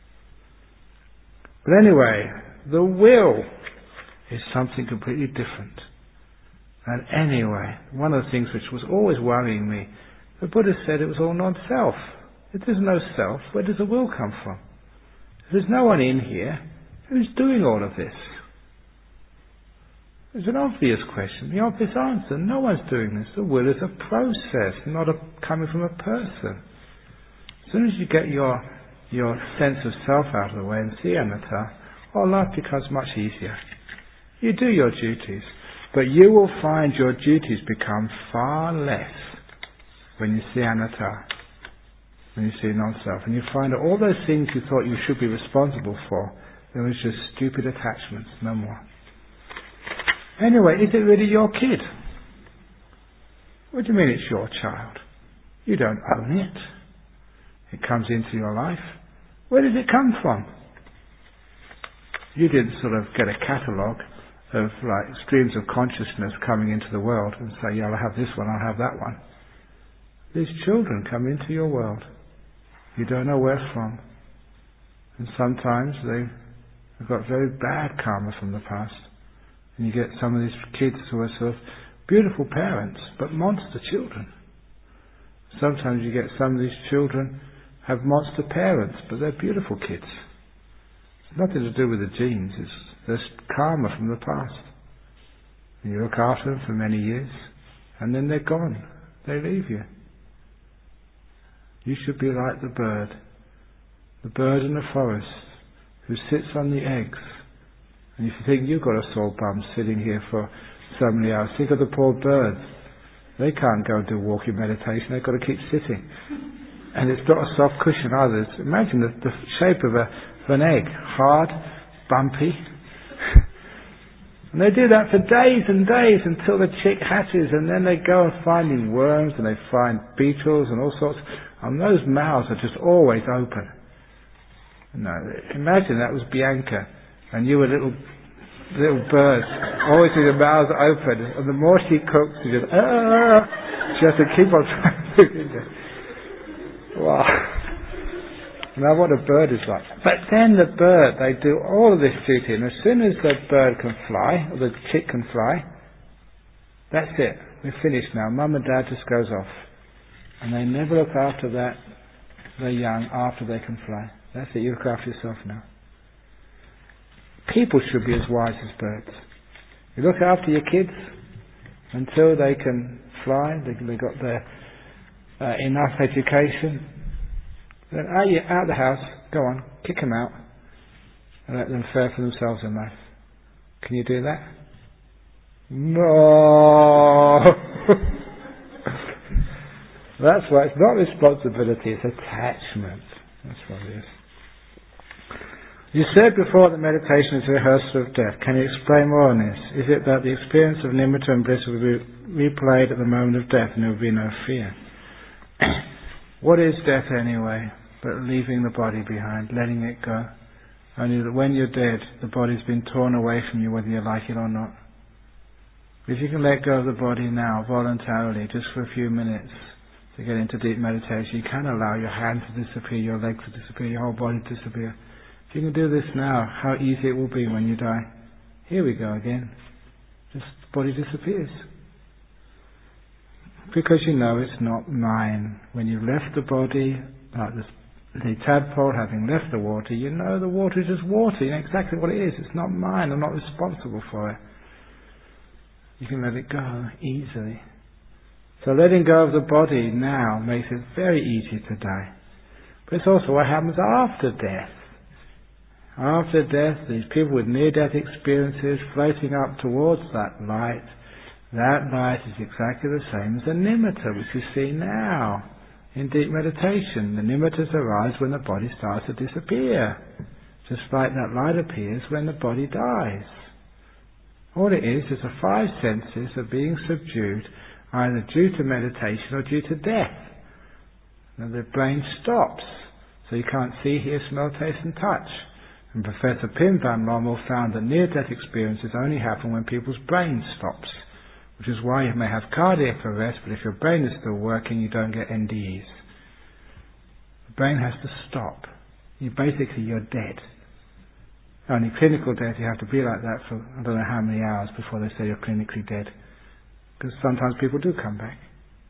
But anyway, the will is something completely different. And anyway, one of the things which was always worrying me, the Buddha said it was all non-self. If there's no self, where does the will come from? If there's no one in here, who's doing all of this? It's an obvious question. The obvious answer, no one's doing this. The will is a process, not a, coming from a person. As soon as you get your your sense of self out of the way and see anatta, well, life becomes much easier. You do your duties, but you will find your duties become far less when you see anatta, when you see non-self. And you find that all those things you thought you should be responsible for, there was just stupid attachments, no more. Anyway, is it really your kid? What do you mean it's your child? You don't own it. It comes into your life. Where did it come from? You didn't sort of get a catalogue of like streams of consciousness coming into the world and say, yeah, I'll have this one, I'll have that one. These children come into your world. You don't know where from. And sometimes they've got very bad karma from the past. And you get some of these kids who are sort of beautiful parents, but monster children. Sometimes you get some of these children have monster parents, but they're beautiful kids. It's nothing to do with the genes, it's there's karma from the past. And you look after them for many years, and then they're gone. They leave you. You should be like the bird. The bird in the forest who sits on the eggs. And if you think you've got a sore bum sitting here for so many hours, think of the poor birds. They can't go and do walking meditation, they've got to keep sitting. And it's not a soft cushion either. It's, imagine the, the shape of, a, of an egg. Hard, bumpy. And they do that for days and days until the chick hatches, and then they go and finding worms, and they find beetles and all sorts. And those mouths are just always open. No, imagine that was Bianca, and you were little little birds, always with your mouths open, and the more she cooks, she just ah, she has to keep on trying to do it. Wow. Now what a bird is like. But then the bird, they do all of this duty, and as soon as the bird can fly, or the chick can fly, that's it. We're finished now. Mum and Dad just goes off. And they never look after that, the young, after they can fly. That's it, you look after yourself now. People should be as wise as birds. You look after your kids until they can fly, they, they got their uh, enough education. Then out, you, out the house, go on, kick them out and let them fare for themselves in life. Can you do that? No! That's why it's not responsibility, it's attachment. That's what it is. You said before that meditation is a rehearsal of death. Can you explain more on this? Is it that the experience of nimitta and bliss will be replayed at the moment of death and there will be no fear? What is death anyway, but leaving the body behind, letting it go? Only that when you're dead, the body's been torn away from you whether you like it or not. If you can let go of the body now, voluntarily, just for a few minutes, to get into deep meditation, you can allow your hands to disappear, your legs to disappear, your whole body to disappear. If you can do this now, how easy it will be when you die. Here we go again. Just the body disappears. Because you know it's not mine. When you've left the body, like the, the tadpole having left the water, you know the water is just water. You know exactly what it is. It's not mine. I'm not responsible for it. You can let it go easily. So letting go of the body now makes it very easy to die. But it's also what happens after death. After death, these people with near-death experiences floating up towards that light, that light is exactly the same as the nimitta, which you see now in deep meditation. The nimittas arise when the body starts to disappear, just like that light appears when the body dies. All it is is the five senses are being subdued, either due to meditation or due to death. And the brain stops, so you can't see, hear, smell, taste and touch. And Professor Pim van Lommel found that near-death experiences only happen when people's brain stops, which is why you may have cardiac arrest, but if your brain is still working, you don't get N D Es. The brain has to stop. You basically, you're dead. Only clinical death, you have to be like that for I don't know how many hours before they say you're clinically dead. Because sometimes people do come back.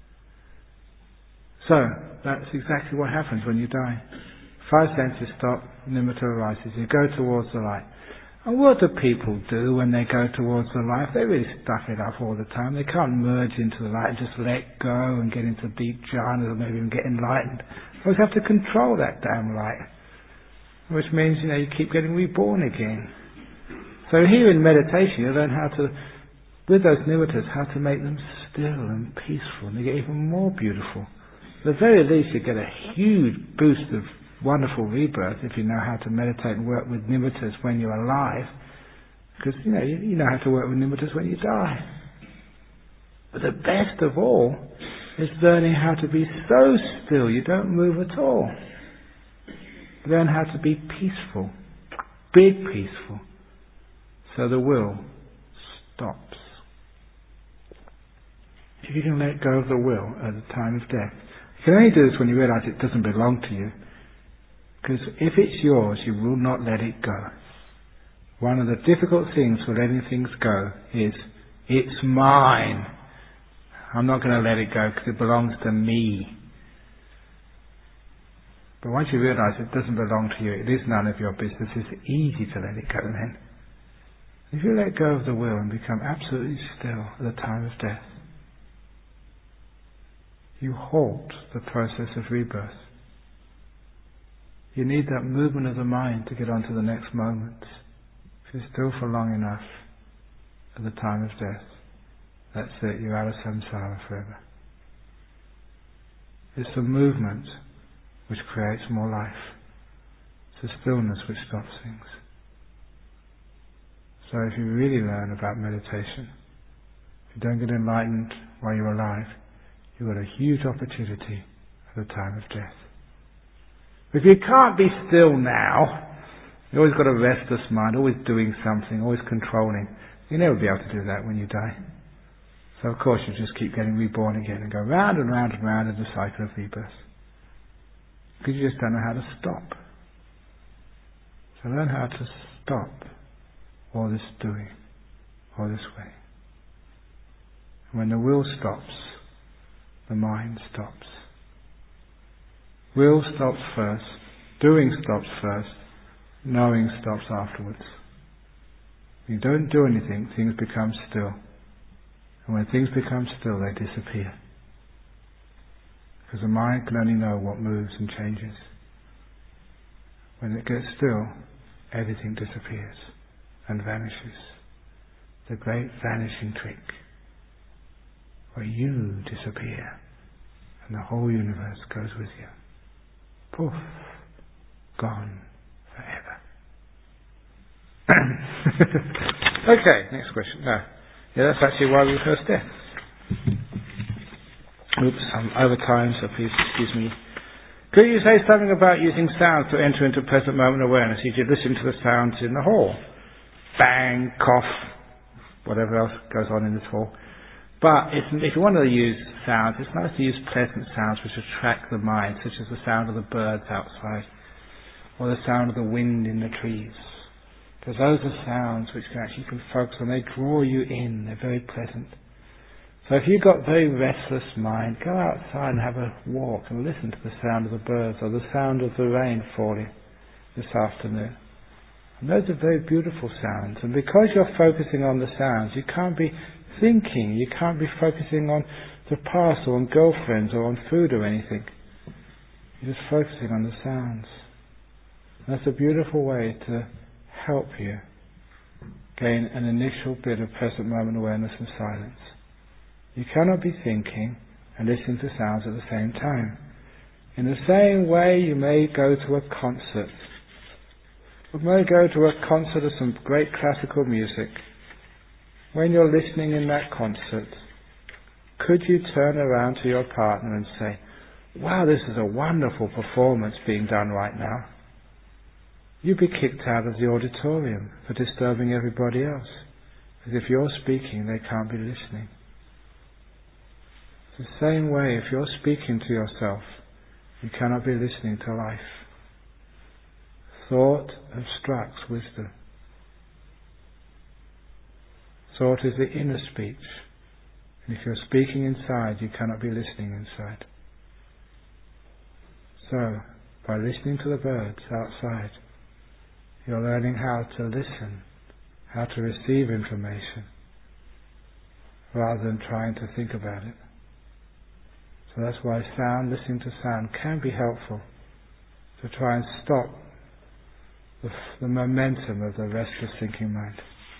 So, that's exactly what happens when you die. Five senses stop, nimitta arises. You go towards the light. And what do people do when they go towards the light? They really stuff it up all the time. They can't merge into the light and just let go and get into deep jhana or maybe even get enlightened. They always have to control that damn light. Which means, you know, you keep getting reborn again. So here in meditation you learn how to, with those nimittas, how to make them still and peaceful, and they get even more beautiful. At the very least you get a huge boost of wonderful rebirth if you know how to meditate and work with nimittas when you're alive, because you know you, you know how to work with nimittas when you die. But the best of all is learning how to be so still you don't move at all. Learn how to be peaceful, big peaceful, so the will stops. If you can let go of the will at the time of death, you can only do this when you realise it doesn't belong to you. Because if it's yours, you will not let it go. One of the difficult things for letting things go is, it's mine. I'm not going to let it go because it belongs to me. But once you realise it doesn't belong to you, it is none of your business, it's easy to let it go then. If you let go of the will and become absolutely still at the time of death, you halt the process of rebirth. You need that movement of the mind to get on to the next moment. If you're still for long enough at the time of death, that's it, you're out of samsara forever. It's the movement which creates more life. It's the stillness which stops things. So if you really learn about meditation, if you don't get enlightened while you're alive, you've got a huge opportunity at the time of death. If you can't be still now, you've always got a restless mind, always doing something, always controlling. You'll never be able to do that when you die. So of course you just keep getting reborn again and go round and round and round in the cycle of rebirth. Because you just don't know how to stop. So learn how to stop all this doing, all this way. And when the will stops, the mind stops. Will stops first, doing stops first, knowing stops afterwards. If you don't do anything, things become still. And when things become still, they disappear. Because the mind can only know what moves and changes. When it gets still, everything disappears and vanishes. The great vanishing trick, where you disappear and the whole universe goes with you. Poof, gone forever. Okay, next question. No. Yeah, that's actually why we rehearse death. Oops, I'm over time, so please excuse me. Could you say something about using sounds to enter into present moment awareness? You should listen to the sounds in the hall. Bang, cough, whatever else goes on in this hall. But if, if you want to use sounds, it's nice to use pleasant sounds which attract the mind, such as the sound of the birds outside, or the sound of the wind in the trees. Because those are sounds which can actually you can focus on. They draw you in. They're very pleasant. So if you've got a very restless mind, go outside and have a walk and listen to the sound of the birds or the sound of the rain falling this afternoon. And those are very beautiful sounds. And because you're focusing on the sounds, you can't be thinking. You can't be focusing on the past or on girlfriends or on food or anything. You're just focusing on the sounds. And that's a beautiful way to help you gain an initial bit of present moment awareness and silence. You cannot be thinking and listening to sounds at the same time. In the same way you may go to a concert. You may go to a concert of some great classical music. When you're listening in that concert, could you turn around to your partner and say, wow, this is a wonderful performance being done right now. You'd be kicked out of the auditorium for disturbing everybody else. Because if you're speaking, they can't be listening. It's the same way, if you're speaking to yourself, you cannot be listening to life. Thought obstructs wisdom. Thought is the inner speech. And if you're speaking inside, you cannot be listening inside. So, by listening to the birds outside, you're learning how to listen, how to receive information, rather than trying to think about it. So that's why sound, listening to sound, can be helpful to try and stop the, the momentum of the restless thinking mind.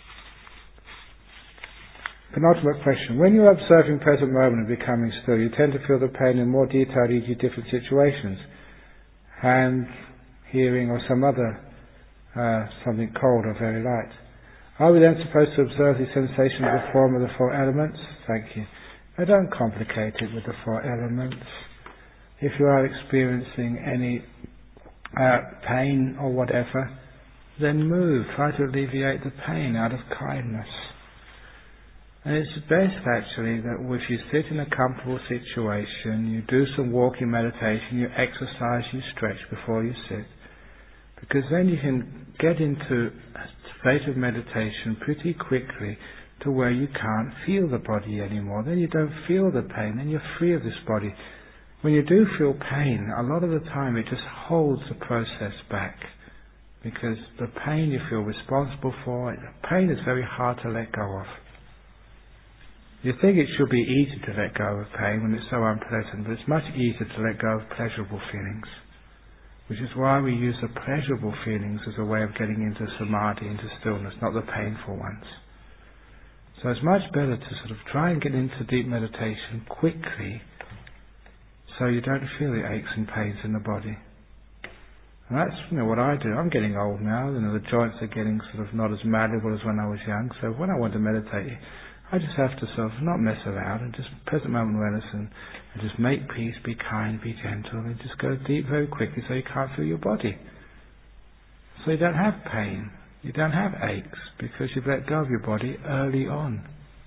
Penultimate question. When you're observing present moment and becoming still, you tend to feel the pain in more detail in each different situations. Hand, hearing, or some other uh, something cold or very light. Are we then supposed to observe the sensation of the form of the four elements? Thank you. I don't complicate it with the four elements. If you are experiencing any uh, pain or whatever, then move. Try to alleviate the pain out of kindness. And it's best actually that if you sit in a comfortable situation, you do some walking meditation, you exercise, you stretch before you sit. Because then you can get into a state of meditation pretty quickly to where you can't feel the body anymore. Then you don't feel the pain, then you're free of this body. When you do feel pain, a lot of the time it just holds the process back. Because the pain you feel responsible for, pain is very hard to let go of. You think it should be easy to let go of pain when it's so unpleasant, but it's much easier to let go of pleasurable feelings. Which is why we use the pleasurable feelings as a way of getting into samadhi, into stillness, not the painful ones. So it's much better to sort of try and get into deep meditation quickly so you don't feel the aches and pains in the body. And that's, you know, what I do. I'm getting old now, you know, the joints are getting sort of not as malleable as when I was young, so when I want to meditate, I just have to sort of not mess around and just present moment awareness and, and just make peace, be kind, be gentle, and just go deep very quickly so you can't feel your body. So you don't have pain, you don't have aches, because you've let go of your body early on.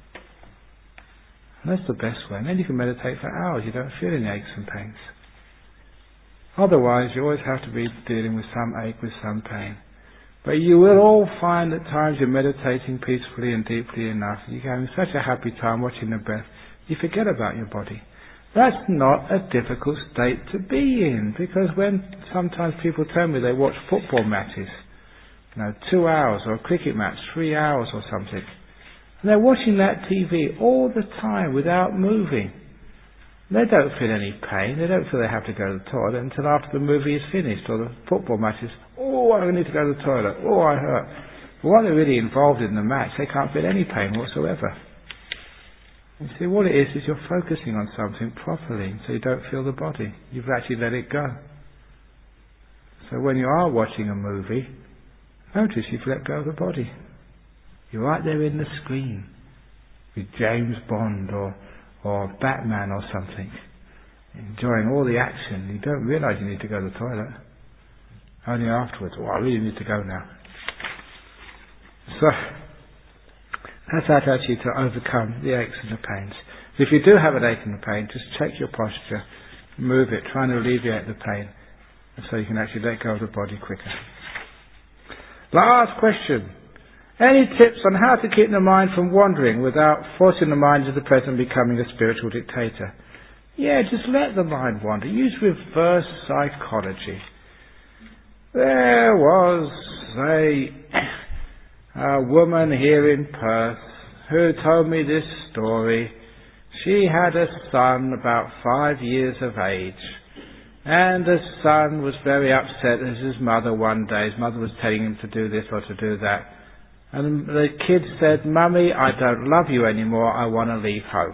And that's the best way. And then you can meditate for hours, you don't feel any aches and pains. Otherwise, you always have to be dealing with some ache, with some pain. But you will all find at times you're meditating peacefully and deeply enough, you're having such a happy time watching the breath, you forget about your body. That's not a difficult state to be in, because when sometimes people tell me they watch football matches, you know, two hours, or a cricket match, three hours or something, and they're watching that T V all the time without moving. They don't feel any pain, they don't feel they have to go to the toilet until after the movie is finished, or the football match is, oh, I need to go to the toilet, oh, I hurt. But while they're really involved in the match, they can't feel any pain whatsoever. You see, what it is, is you're focusing on something properly, so you don't feel the body. You've actually let it go. So when you are watching a movie, notice you've let go of the body. You're right there in the screen, with James Bond, or or Batman or something, enjoying all the action. You don't realise you need to go to the toilet. Only afterwards, oh, I really need to go now. So, that's how to actually to overcome the aches and the pains. If you do have an ache and a pain, just check your posture, move it, try and alleviate the pain, so you can actually let go of the body quicker. Last question. Any tips on how to keep the mind from wandering without forcing the mind into the present, becoming a spiritual dictator? Yeah, just let the mind wander. Use reverse psychology. There was a, a woman here in Perth who told me this story. She had a son about five years of age. And the son was very upset at his mother one day. His mother was telling him to do this or to do that. And the kid said, "Mummy, I don't love you anymore, I want to leave home."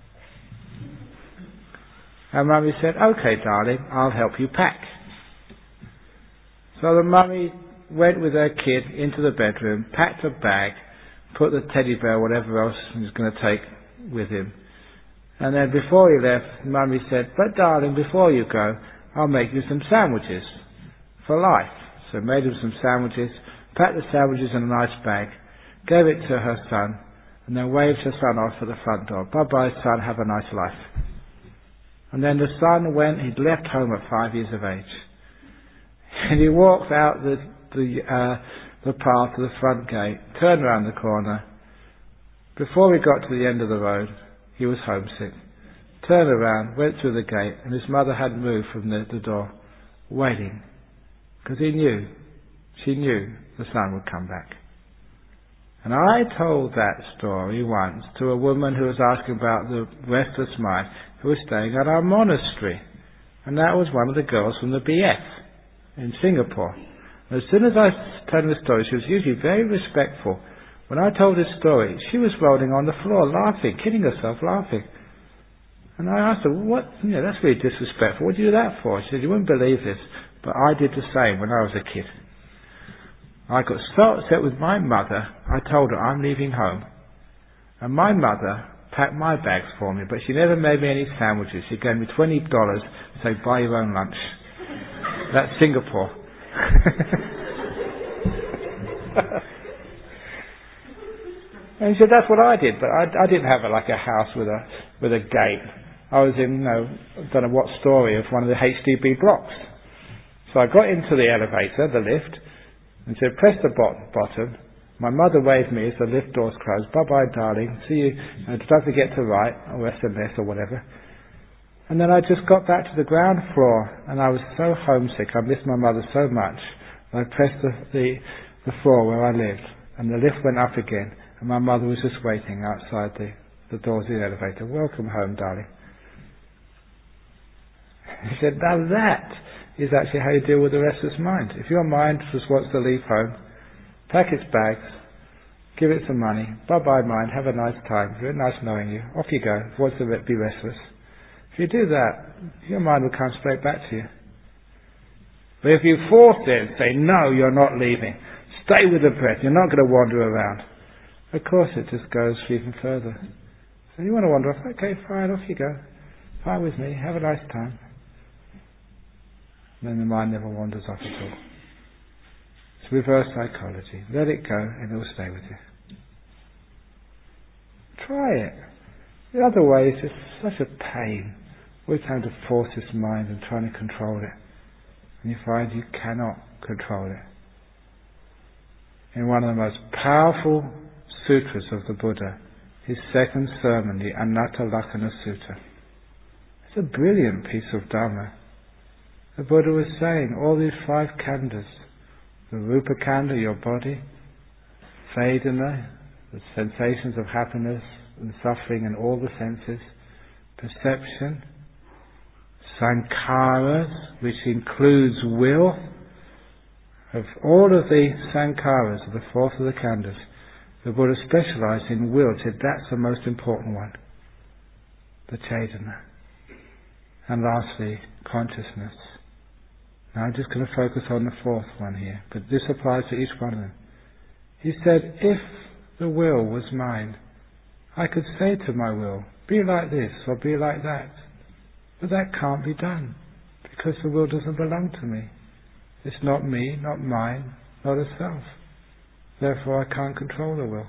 And Mummy said, "Okay, darling, I'll help you pack." So the mummy went with her kid into the bedroom, packed a bag, put the teddy bear, whatever else he was going to take with him. And then before he left, Mummy said, "But darling, before you go, I'll make you some sandwiches for life." So made him some sandwiches, packed the sandwiches in a nice bag, gave it to her son, and then waved her son off at the front door. "Bye-bye, son, have a nice life." And then the son went, he'd left home at five years of age. And he walked out the the, uh, the path to the front gate, turned around the corner. Before he got to the end of the road, he was homesick. Turned around, went through the gate, and his mother hadn't moved from the, the door, waiting. Because he knew, she knew the son would come back. And I told that story once to a woman who was asking about the restless mind, who was staying at our monastery. And that was one of the girls from the B F in Singapore. And as soon as I told her the story, she was usually very respectful. When I told this story, she was rolling on the floor, laughing, kidding herself, laughing. And I asked her, what, you know, that's really disrespectful. What do you do that for? She said, "You wouldn't believe this, but I did the same when I was a kid. I got so upset with my mother, I told her I'm leaving home. And my mother pack my bags for me, but she never made me any sandwiches. She gave me twenty dollars and said, buy your own lunch. That's Singapore. And he said, that's what I did, but I, I didn't have a, like a house with a with a gate. I was in, you know, I don't know what story of one of the H D B blocks. So I got into the elevator, the lift, and said, press the bot- button. My mother waved me as the lift doors closed. Bye-bye, darling. See you. Uh, don't forget to write, or S M S or whatever. And then I just got back to the ground floor, and I was so homesick. I missed my mother so much. I pressed the, the, the floor where I lived, and the lift went up again. And my mother was just waiting outside the, the doors of the elevator. Welcome home, darling. He said, now that is actually how you deal with the restless mind. If your mind just wants to leave home, pack its bags, give it some money, bye-bye mind, have a nice time, very nice knowing you, off you go, it wants to be restless. If you do that, your mind will come straight back to you. But if you force it and say, no, you're not leaving, stay with the breath, you're not going to wander around, of course it just goes even further. So you want to wander off, okay, fine, off you go. Fine with me, have a nice time. And then the mind never wanders off at all. It's reverse psychology. Let it go and it will stay with you. Try it. The other way is just such a pain. Always having to force this mind and trying to control it. And you find you cannot control it. In one of the most powerful sutras of the Buddha, his second sermon, the Anatta Lakkhana Sutta. It's a brilliant piece of Dhamma. The Buddha was saying all these five khandhas, the rupa khandha, your body, vedana, the sensations of happiness and suffering in all the senses, perception, sankharas, which includes will, of all of the sankharas, of the fourth of the khandhas, the Buddha specialized in will, said that's the most important one, the cetana. And lastly, consciousness. Now I'm just going to focus on the fourth one here, but this applies to each one of them. He said, if the will was mine, I could say to my will, be like this or be like that. But that can't be done, because the will doesn't belong to me. It's not me, not mine, not a self. Therefore I can't control the will.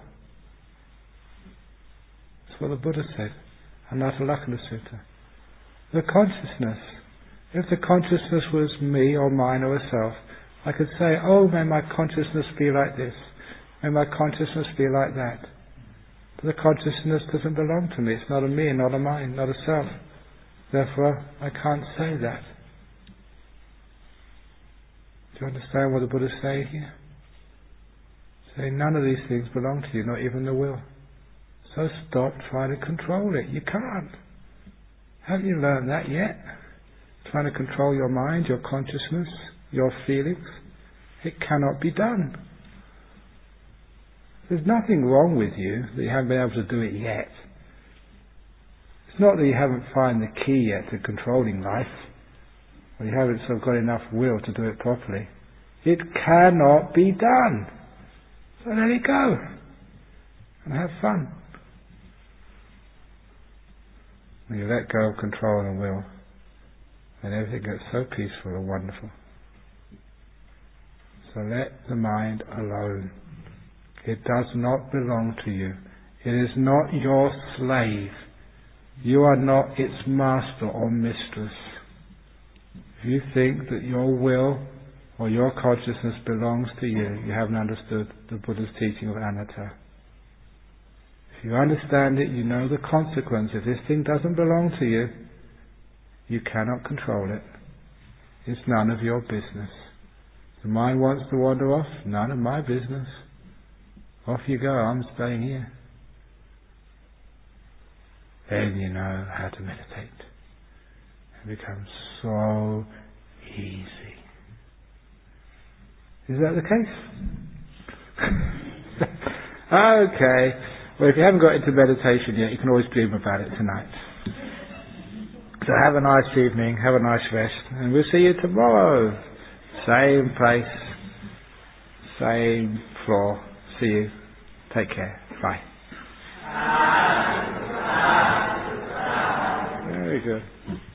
That's what the Buddha said, Anatta Lakkhana Sutta. The consciousness, if the consciousness was me or mine or a self, I could say, oh, may my consciousness be like this, may my consciousness be like that. But the consciousness doesn't belong to me, it's not a me, not a mine, not a self. Therefore, I can't say that. Do you understand what the Buddha is saying here? Saying none of these things belong to you, not even the will. So stop trying to control it. You can't. Haven't you learned that yet? Trying to control your mind, your consciousness, your feelings. It cannot be done. There's nothing wrong with you that you haven't been able to do it yet. It's not that you haven't found the key yet to controlling life, or you haven't sort of got enough will to do it properly. It cannot be done. So let it go and have fun. When you let go of control and will, then everything gets so peaceful and wonderful. So let the mind alone. It does not belong to you. It is not your slave. You are not its master or mistress. If you think that your will or your consciousness belongs to you, you haven't understood the Buddha's teaching of anatta. If you understand it, you know the consequence. If this thing doesn't belong to you, you cannot control it. It's none of your business. The mind wants to wander off, none of my business. Off you go, I'm staying here. Then you know how to meditate. It becomes so easy. Is that the case? Okay. Well, if you haven't got into meditation yet, you can always dream about it tonight. So have a nice evening, have a nice rest, and we'll see you tomorrow. Same place, same floor. See you. Take care. Bye. good.